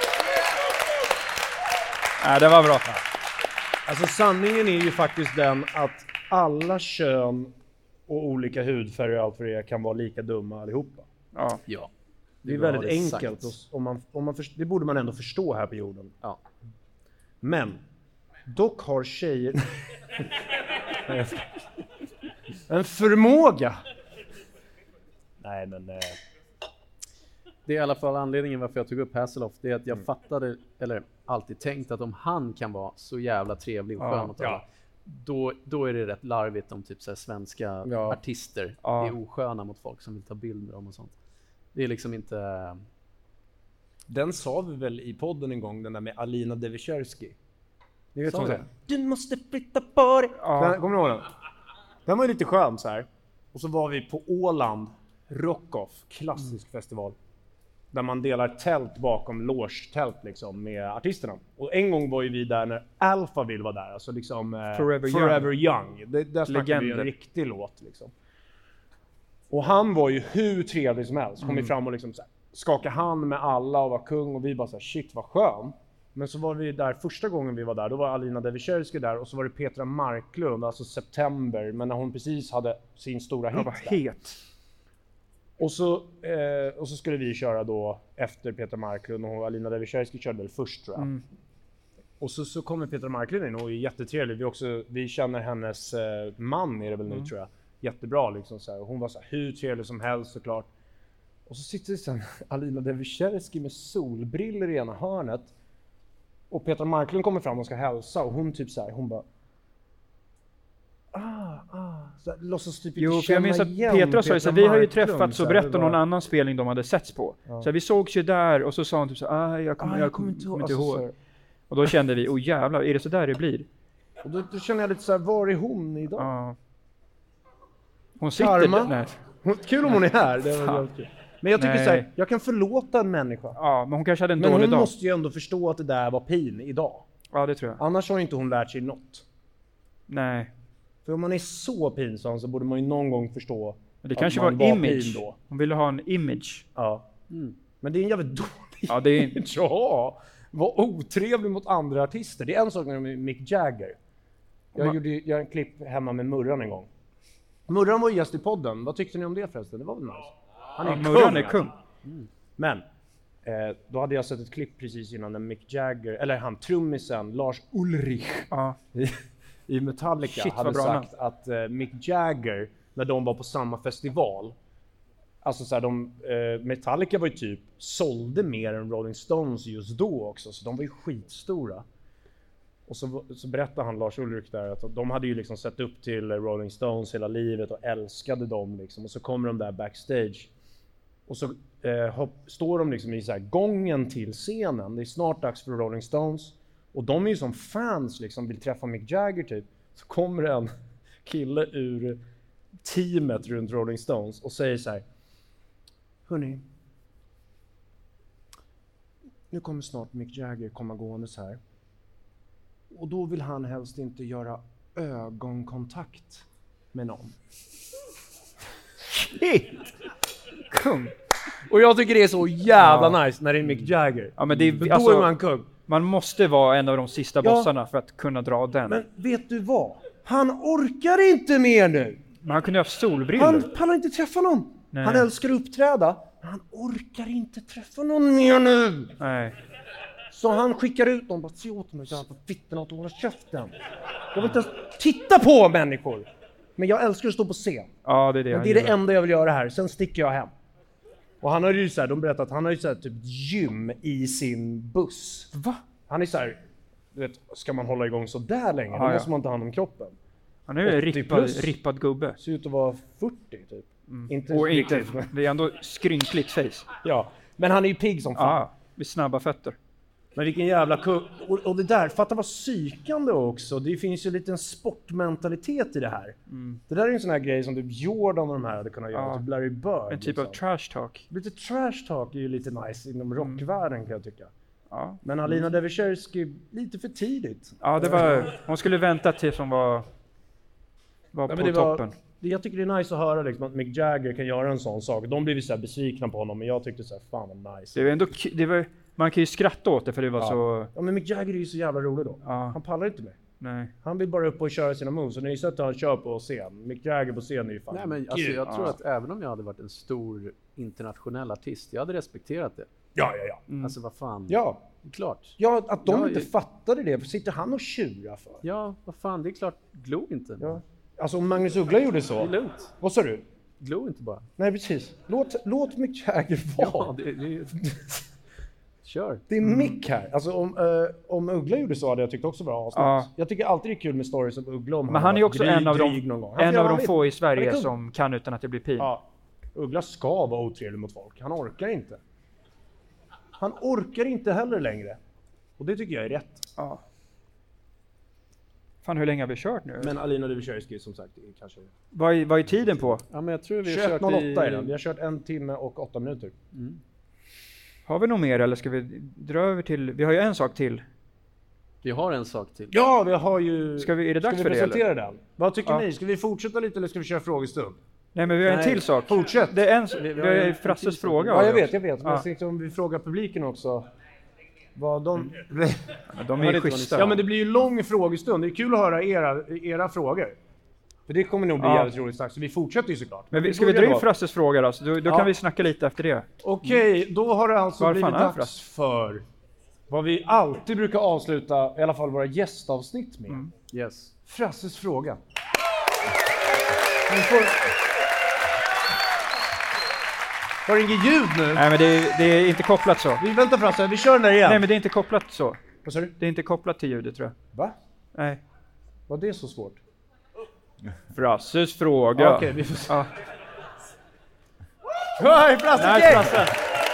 Nej, det var bra. Ja. Alltså sanningen är ju faktiskt den att alla kön och olika hudfärger och allt för det kan vara lika dumma allihopa. Ja. Ja. Det, det är väldigt enkelt. Och, om man, om man först, det borde man ändå förstå här på jorden. Ja. Men dock har tjejer en förmåga. nej men... Eh... Det är i alla fall anledningen varför jag tog upp Hasselhoff. Det är att jag Mm. fattade, eller alltid tänkt att om han kan vara så jävla trevlig och skön Ja, mot alla, ja. då, då är det rätt larvigt om typ så här svenska Ja. artister Ja. är osköna mot folk som vill ta bild med dem och sånt. Det är liksom inte... Den sa vi väl i podden en gång, den där med Alina Devichersky. Ni vet Sa som vi säger, du måste flytta på dig. Ja. Kommer ni ihåg den? Den var ju lite skön så här. Och så var vi på Åland, Rockoff, klassisk mm. festival. Där man delar tält bakom loge-tält liksom med artisterna. Och en gång var ju vi där när Alphaville var där, alltså liksom eh, Forever, Forever Young. Young. Det, där snackade vi en riktig låt liksom. Och han var ju hur trevlig som helst. Kom mm. fram och liksom så här, skaka hand med alla och var kung och vi bara så här, shit vad skön. Men så var vi där första gången vi var där, då var Alina Devichersky där och så var det Petra Marklund, alltså september, men när hon precis hade sin stora hit. Jag var het. Och så, eh, och så skulle vi köra då efter Petra Marklund och Alina Devichersky körde väl först tror jag. Mm. Och så, så kommer Petra Marklund in och är jättetrevlig. Vi, också, vi känner hennes eh, man är det väl nu mm. tror jag. Jättebra liksom så här. Och hon var så här, hur trevlig som helst såklart. Och så sitter det sen Alina Devichersky med solbriller i ena hörnet. Och Petra Marklund kommer fram och ska hälsa och hon typ så här, hon bara ah, ah, så här, låtsas typ jo, för jag minns att Petra sa så vi har ju träffats och berättat någon annan spelning de hade setts på. Ja. Så här, vi sågs ju där och så sa hon typ så ah, jag kommer ah, jag kom inte, kom inte ihåg. Alltså, och då kände vi, åh jävlar, är det så där det blir? Och då, då känner jag lite så här, var är hon idag? Ja. Hon sitter Karma. där. Hon, kul om hon är här. Det var kul. Men jag tycker Nej. så här, jag kan förlåta en människa. Ja, men hon kanske hade en men dålig dag. Men dag. hon måste ju ändå förstå att det där var pin idag. Ja, det tror jag. Annars har inte hon lärt sig något. Nej. För om man är så pinsam så borde man ju någon gång förstå men det kanske var, var image. Då. Hon ville ha en image. Ja. Mm. Men det är en jävligt dålig ja, det är image. Ja, var otrevlig mot andra artister. Det är en sak med Mick Jagger. Jag man... gjorde jag gjorde en klipp hemma med Murran en gång. Murran var gäst i podden. Vad tyckte ni om det förresten? Det var väl nice. Han är ja, kung. Murran är kung. Mm. Men eh, då hade jag sett ett klipp precis innan när Mick Jagger, eller han trummisen Lars Ulrich ja. i, i Metallica Shit, hade sagt namn. att eh, Mick Jagger, när de var på samma festival, alltså så här, de, eh, Metallica var ju typ, sålde mer än Rolling Stones just då också, så de var ju skitstora. Och så, så berättade han, Lars Ulrich där, att de hade ju liksom sett upp till Rolling Stones hela livet och älskade dem liksom. Och så kommer de där backstage och så eh, hopp, står de liksom i så här gången till scenen. Det är snart dags för Rolling Stones och de är ju som fans liksom, vill träffa Mick Jagger typ. Så kommer en kille ur teamet runt Rolling Stones och säger så här: hörni, nu kommer snart Mick Jagger komma gående så här. Och då vill han helst inte göra ögonkontakt med någon. Shit! Kung! Och jag tycker det är så jävla ja. nice när det är Mick Jagger. Ja, men det är, för alltså, då är man kung. Man måste vara en av de sista ja. bossarna för att kunna dra den. Men vet du vad? Han orkar inte mer nu! Men han kunde ha haft solbrillor. Han pallar inte träffa någon. Nej. Han älskar att uppträda, men han orkar inte träffa någon mer nu! Nej. Så han skickar ut dem, bara se åt mig, jävla fitterna att hålla käften. Jag vill inte ens titta på människor. Men jag älskar att stå på scen. Ja, det är det. Men det är det enda jag vill göra här, sen sticker jag hem. Och han har ju så här, de berättar att han har ju så här typ gym i sin buss. Va? Han är så här, du vet, ska man hålla igång så där länge, då ja. måste man ta hand om kroppen. Han är ju en rippad, rippad gubbe. Ser ut att vara fyrtio typ. Mm. Inte och riktigt, inte, men... det är ändå skrynkligt face. Ja, men han är ju pigg som fan. Ja, med snabba fötter. Men vilken jävla kung. Och, och det där, fatta vad psykande också. Det finns ju en liten sportmentalitet i det här. Mm. Det där är en sån här grej som typ Jordan och de här hade kunnat göra. Ja. Typ Larry Bird. En typ liksom. av trash talk. Lite trash talk är ju lite nice inom rockvärlden kan jag tycka. Ja. Men Alina Devichersky lite för tidigt. Ja, det var, hon skulle vänta tills hon var, var ja, på det toppen. Var, det, jag tycker det är nice att höra liksom, att Mick Jagger kan göra en sån sak. De blev så här besvikna på honom, men jag tyckte så här, fan vad nice. Det var ändå, det var, man kan ju skratta åt det för det var ja. så... Ja, men Mick Jagger är ju så jävla rolig då. Ja. Han pallar inte med. Nej. Han vill bara upp och köra sina moves. Och ni har ju sett att han kör på scen. Mick Jagger på scen är ju fan... Nej, men alltså, jag ja. tror att även om jag hade varit en stor internationell artist, jag hade respekterat det. Ja, ja, ja. Mm. Alltså vad fan. Ja. Klart. Ja, att de ja, inte jag... fattade det. För sitter han och tjurar för? Ja, vad fan. Det är klart. Glog inte. Ja. Alltså om Magnus Uggla gjorde så. Det är lugnt. Vad sa du? Glo inte bara. Nej, precis. Låt, låt Mick Jagger vara. Ja, det, det, kör. Det är Mick här. Alltså om, uh, om Uggla gjorde så hade jag tyckt också bra avsnitt. Ja. Jag tycker alltid det är kul med stories om Uggla. Om Men han är ju också dryg, en av de, en av de få i Sverige cool. som kan utan att det blir pin. Ja. Uggla ska vara otrevlig mot folk. Han orkar inte. Han orkar inte heller längre. Och det tycker jag är rätt. Ja. Fan, hur länge har vi kört nu? Men Alina Dybersjöyski som sagt är kanske... Vad är, vad är tiden på? Ja, men jag tror vi har tjugoett noll åtta kört är i... den. Vi har kört en timme och åtta minuter. Mm. Har vi något mer eller ska vi dra över till... Vi har ju en sak till. Vi har en sak till. Ja, vi har ju... Ska vi, är det dags ska vi för det presentera eller? den? Vad tycker Ja. ni? Ska vi fortsätta lite eller ska vi köra frågestund? Nej, men vi har en Nej. till sak. Fortsätt. Det är en, Vi- vi vi har har ju ju en Frasses till fråga. Ja, har jag vi vet, också. jag vet. Men Ja. jag tänkte om vi frågar publiken också. Vad de... Men de är ju schyssta. Ja, men det blir ju lång frågestund. Det är kul att höra era, era frågor. För det kommer nog bli Ja. jävligt roligt strax. Så vi fortsätter ju såklart. Men vi, vi ska vi börjar dra in då. Frasses fråga då? Så då, då Ja. kan vi snacka lite efter det. Okej, då har det alltså Var blivit fan är dags Frass? för vad vi alltid brukar avsluta, i alla fall våra gästavsnitt med. Mm. Yes. Frasses fråga. Vi får... Har det inget ljud nu? Nej, men det är, det är inte kopplat så. Vi väntar Frasse, vi kör den där igen. Nej, men det är inte kopplat så. Vad sa du? Det är inte kopplat till ljudet tror jag. Va? Nej. Var det så svårt? Frasses fråga. Ja, okej, vi får se. Ja. Hej Frasse! Nej, Gay! Frasse.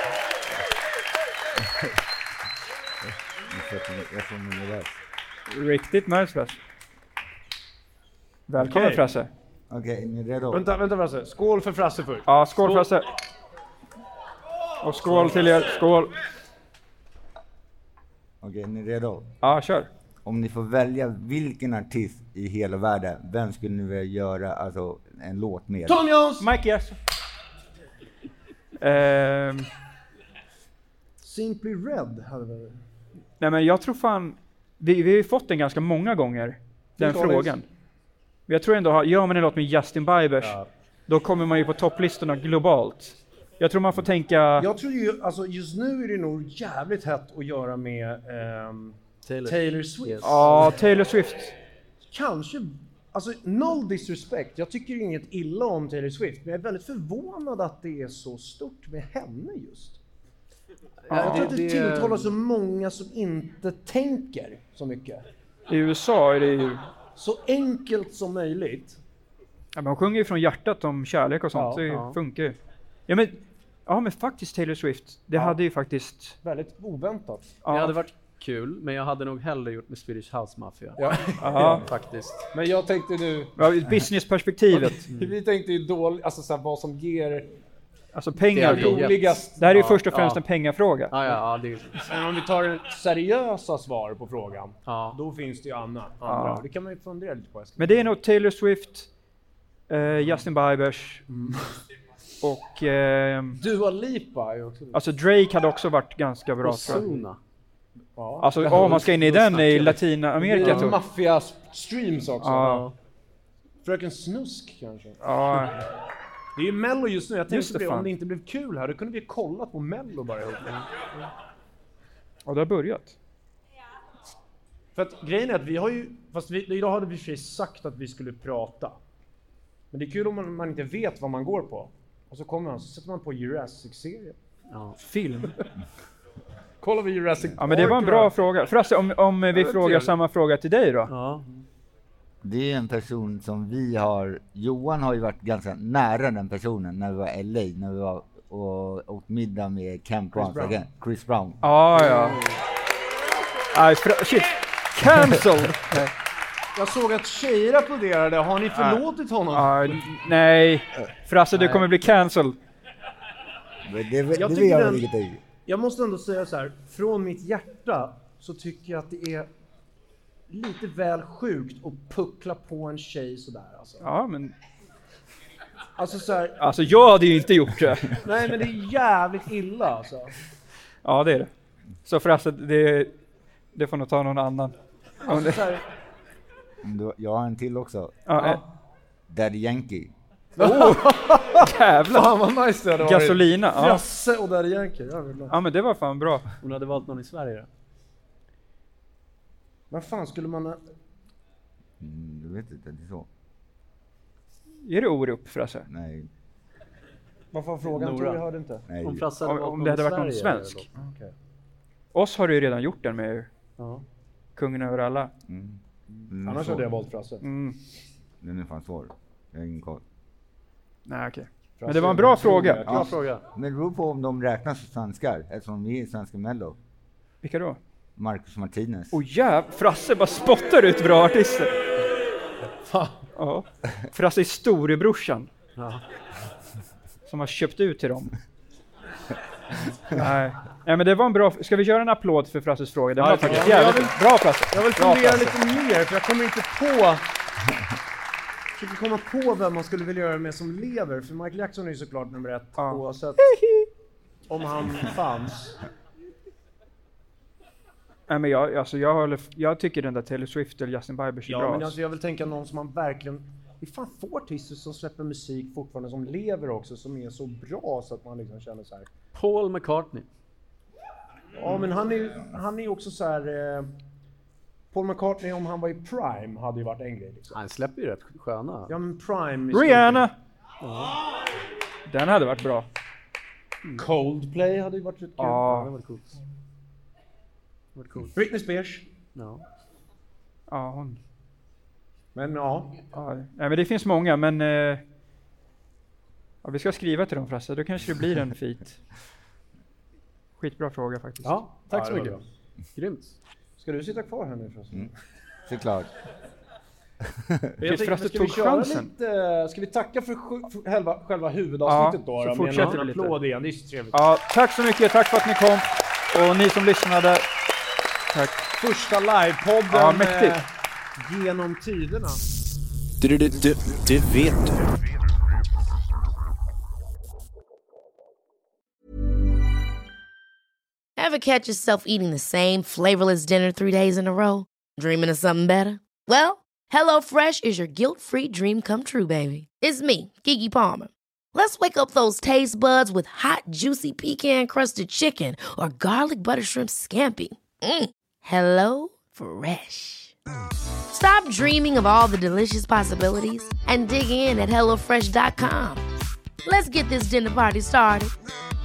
Jag får mig nervös. Riktigt nice Frasse. Välkommen Okej. Frasse. Okej, är ni redo? Vänta, vänta Frasse. Skål för Frasse först. Ja, skål Frasse. Och skål till er. Skål. Okej, är ni redo? Ja, kör. Om ni får välja vilken artist i hela världen, vem skulle ni vilja göra alltså, en låt med? Tom Jones! Mike yes. Ehm, Simply Red hade vi. nej men jag tror fan, vi, vi har ju fått den ganska många gånger, den Collins. frågan. Jag tror ändå, gör man en låt med Justin Biebers, Ja. då kommer man ju på topplistorna globalt. Jag tror man får tänka... Jag tror ju, alltså just nu är det nog jävligt hett att göra med ehm, Taylor. Taylor Swift. Yes. Ja, Taylor Swift. Kanske, alltså noll disrespect. Jag tycker inget illa om Taylor Swift, men jag är väldigt förvånad att det är så stort med henne just. jag tror att det, det- tilltalar så många som inte tänker så mycket. I U S A är det ju... Så enkelt som möjligt. Ja, man sjunger ju från hjärtat om kärlek och sånt, Ja, det ja. funkar ju. Ja men, ja men faktiskt Taylor Swift, det Ja. hade ju faktiskt... Väldigt oväntat. Ja, Det hade varit kul, men jag hade nog hellre gjort med Swedish House Mafia. Ja. ja. Faktiskt. Men jag tänkte nu, Ja, businessperspektivet. vi tänkte ju dåligt, alltså så här, vad som ger Alltså pengar. Det hade ju roligast. Det här är ju Ja, först och främst ja. en pengafråga. Ja, ja, ja, det, Men om vi tar det seriösa svar på frågan, ja. då finns det ju andra. andra. Ja. Det kan man ju fundera lite på. Men det är nog Taylor Swift, eh, Justin Biebers och ehm, Dua Lipa är ju också... alltså Drake hade också varit ganska bra tror jag. Ozuna. Ja. Alltså om man ska in i den i Latinamerika Det är tror jag. maffia streams också. Ja. Fröken Snusk kanske. Ja, Det är ju Mello just nu. Jag Just tänkte det, på det, fan. om det inte blev kul här, då kunde vi kolla på Mello bara ihop. och det har börjat. För att grejen är att vi har ju, fast vi, idag hade vi för sig sagt att vi skulle prata. Men det är kul om man, man inte vet vad man går på. Och så kommer man, så sätter man på Jurassic-serien. Ja. Film. Kollar vi Jurassic Ja men det var en Park bra idag? fråga. Förresten, om, om vi det är frågar trevligt. samma fråga till dig då? Ja. Det är en person som vi har, Johan har ju varit ganska nära den personen när vi var i L A, när vi var och åt middag med Camp Chris Brown, Brown. again, Chris Brown. Ja, ja. Aj, fra- shit. Cancel! Nej. Jag såg att tjejer applåderade. Har ni förlåtit honom? Ah, nej. Frasse, du kommer bli cancel. Men det, det, Jag det tycker vet jag den- vilket det är. Jag måste ändå säga så här, från mitt hjärta så tycker jag att det är lite väl sjukt att puckla på en tjej sådär alltså. Ja, men... Alltså så här, Alltså, jag hade ju inte gjort det. nej men det är jävligt illa alltså. Ja, det är det. Så Frasse, det, det får nog ta någon annan. Om Alltså det, så här, Om du- Jag har en till också. ja, eh, Daddy Yankee. jävlar. fan vad nice det hade varit. Gasolina. Ja. Frasse och Daddy Yankee. Ja, det är bra. ja, men det var fan bra. Hon hade valt någon i Sverige då? Vad fan skulle man... Mm, du vet inte, det är så. Är det Orup, Frasse? Nej. Vad var frågan? Tror jag hörde inte. Nej. Om, Frasse hade Om, valt om det hade varit någon Sverige, svensk. eller? Okay. Oss har du ju redan gjort den med Ja. kungen över alla. Mm. Den är Annars svår. hade jag valt Frasse. Mm. Den är fan svår. Jag har ingen koll. Nej, okej. Frasse Men det var en är bra en fråga. fråga. Bra fråga. Men det beror på om de räknas som svenskar, eftersom vi är svenska Mello. Vilka då? Marcus Martinez. Åh jäv, Frasse bara spottar ut bra artister. Fan. Ja. Frasse är storebrorsan. Ja. Som har köpt ut till dem. Nej. Nej, men det var en bra... Ska vi göra en applåd för Frasses fråga? Det var Ja, faktiskt ja, jävligt jag vill- bra, Frasse. Jag vill Bra, fundera Frasse. lite mer, för jag kommer inte på... Jag försöker komma på vem man skulle vilja göra med som lever, för Michael Jackson är ju såklart nummer ett, Ja. oavsett om han fanns. Nej, men jag, alltså, jag, håller, jag tycker den där Taylor Swift eller Justin Bieber är Ja, bra. men alltså, jag vill tänka någon som man verkligen... Vi fan får artister som släpper musik fortfarande, som lever också, som är så bra så att man liksom känner så här. Paul McCartney. Ja, men han är ju han är ju också så här... Eh, Paul McCartney, om han var i Prime, hade ju varit en grej liksom. Han släpper ju rätt sköna. Ja, men Prime... Rihanna! Den hade varit bra. Coldplay hade ju varit rätt kul. Ja. Det var coolt. Det var coolt. Britney Spears. Ja. Ja, hon... Men ja. Ja, nej, men det finns många, men... Eh, ja, vi ska skriva till dem, Frasse. Då kanske det blir en fit. Skitbra fråga faktiskt. Ja, tack så Ja, det var mycket. bra. Grymt. Ska du sitta kvar här nu förresten? Mm. Såklart. Jag Tills tänkte, Frasse ska vi tog köra chansen. lite, ska vi tacka för, sju- för själva, själva huvudavsnittet Ja, då? så då, med fortsätter en vi lite. applåd igen, det är så trevligt. Ja, tack så mycket. Tack för att ni kom. Och ni som lyssnade. Tack. Första livepodden Ja, mäktigt. eh, genom tiderna. Du, du, du, du, det vet du. Ever catch yourself eating the same flavorless dinner three days in a row? Dreaming of something better? Well, HelloFresh is your guilt-free dream come true, baby. It's me, Keke Palmer. Let's wake up those taste buds with hot, juicy pecan-crusted chicken or garlic butter shrimp scampi. Mm. Hello Fresh. Stop dreaming of all the delicious possibilities and dig in at hello fresh dot com. Let's get this dinner party started.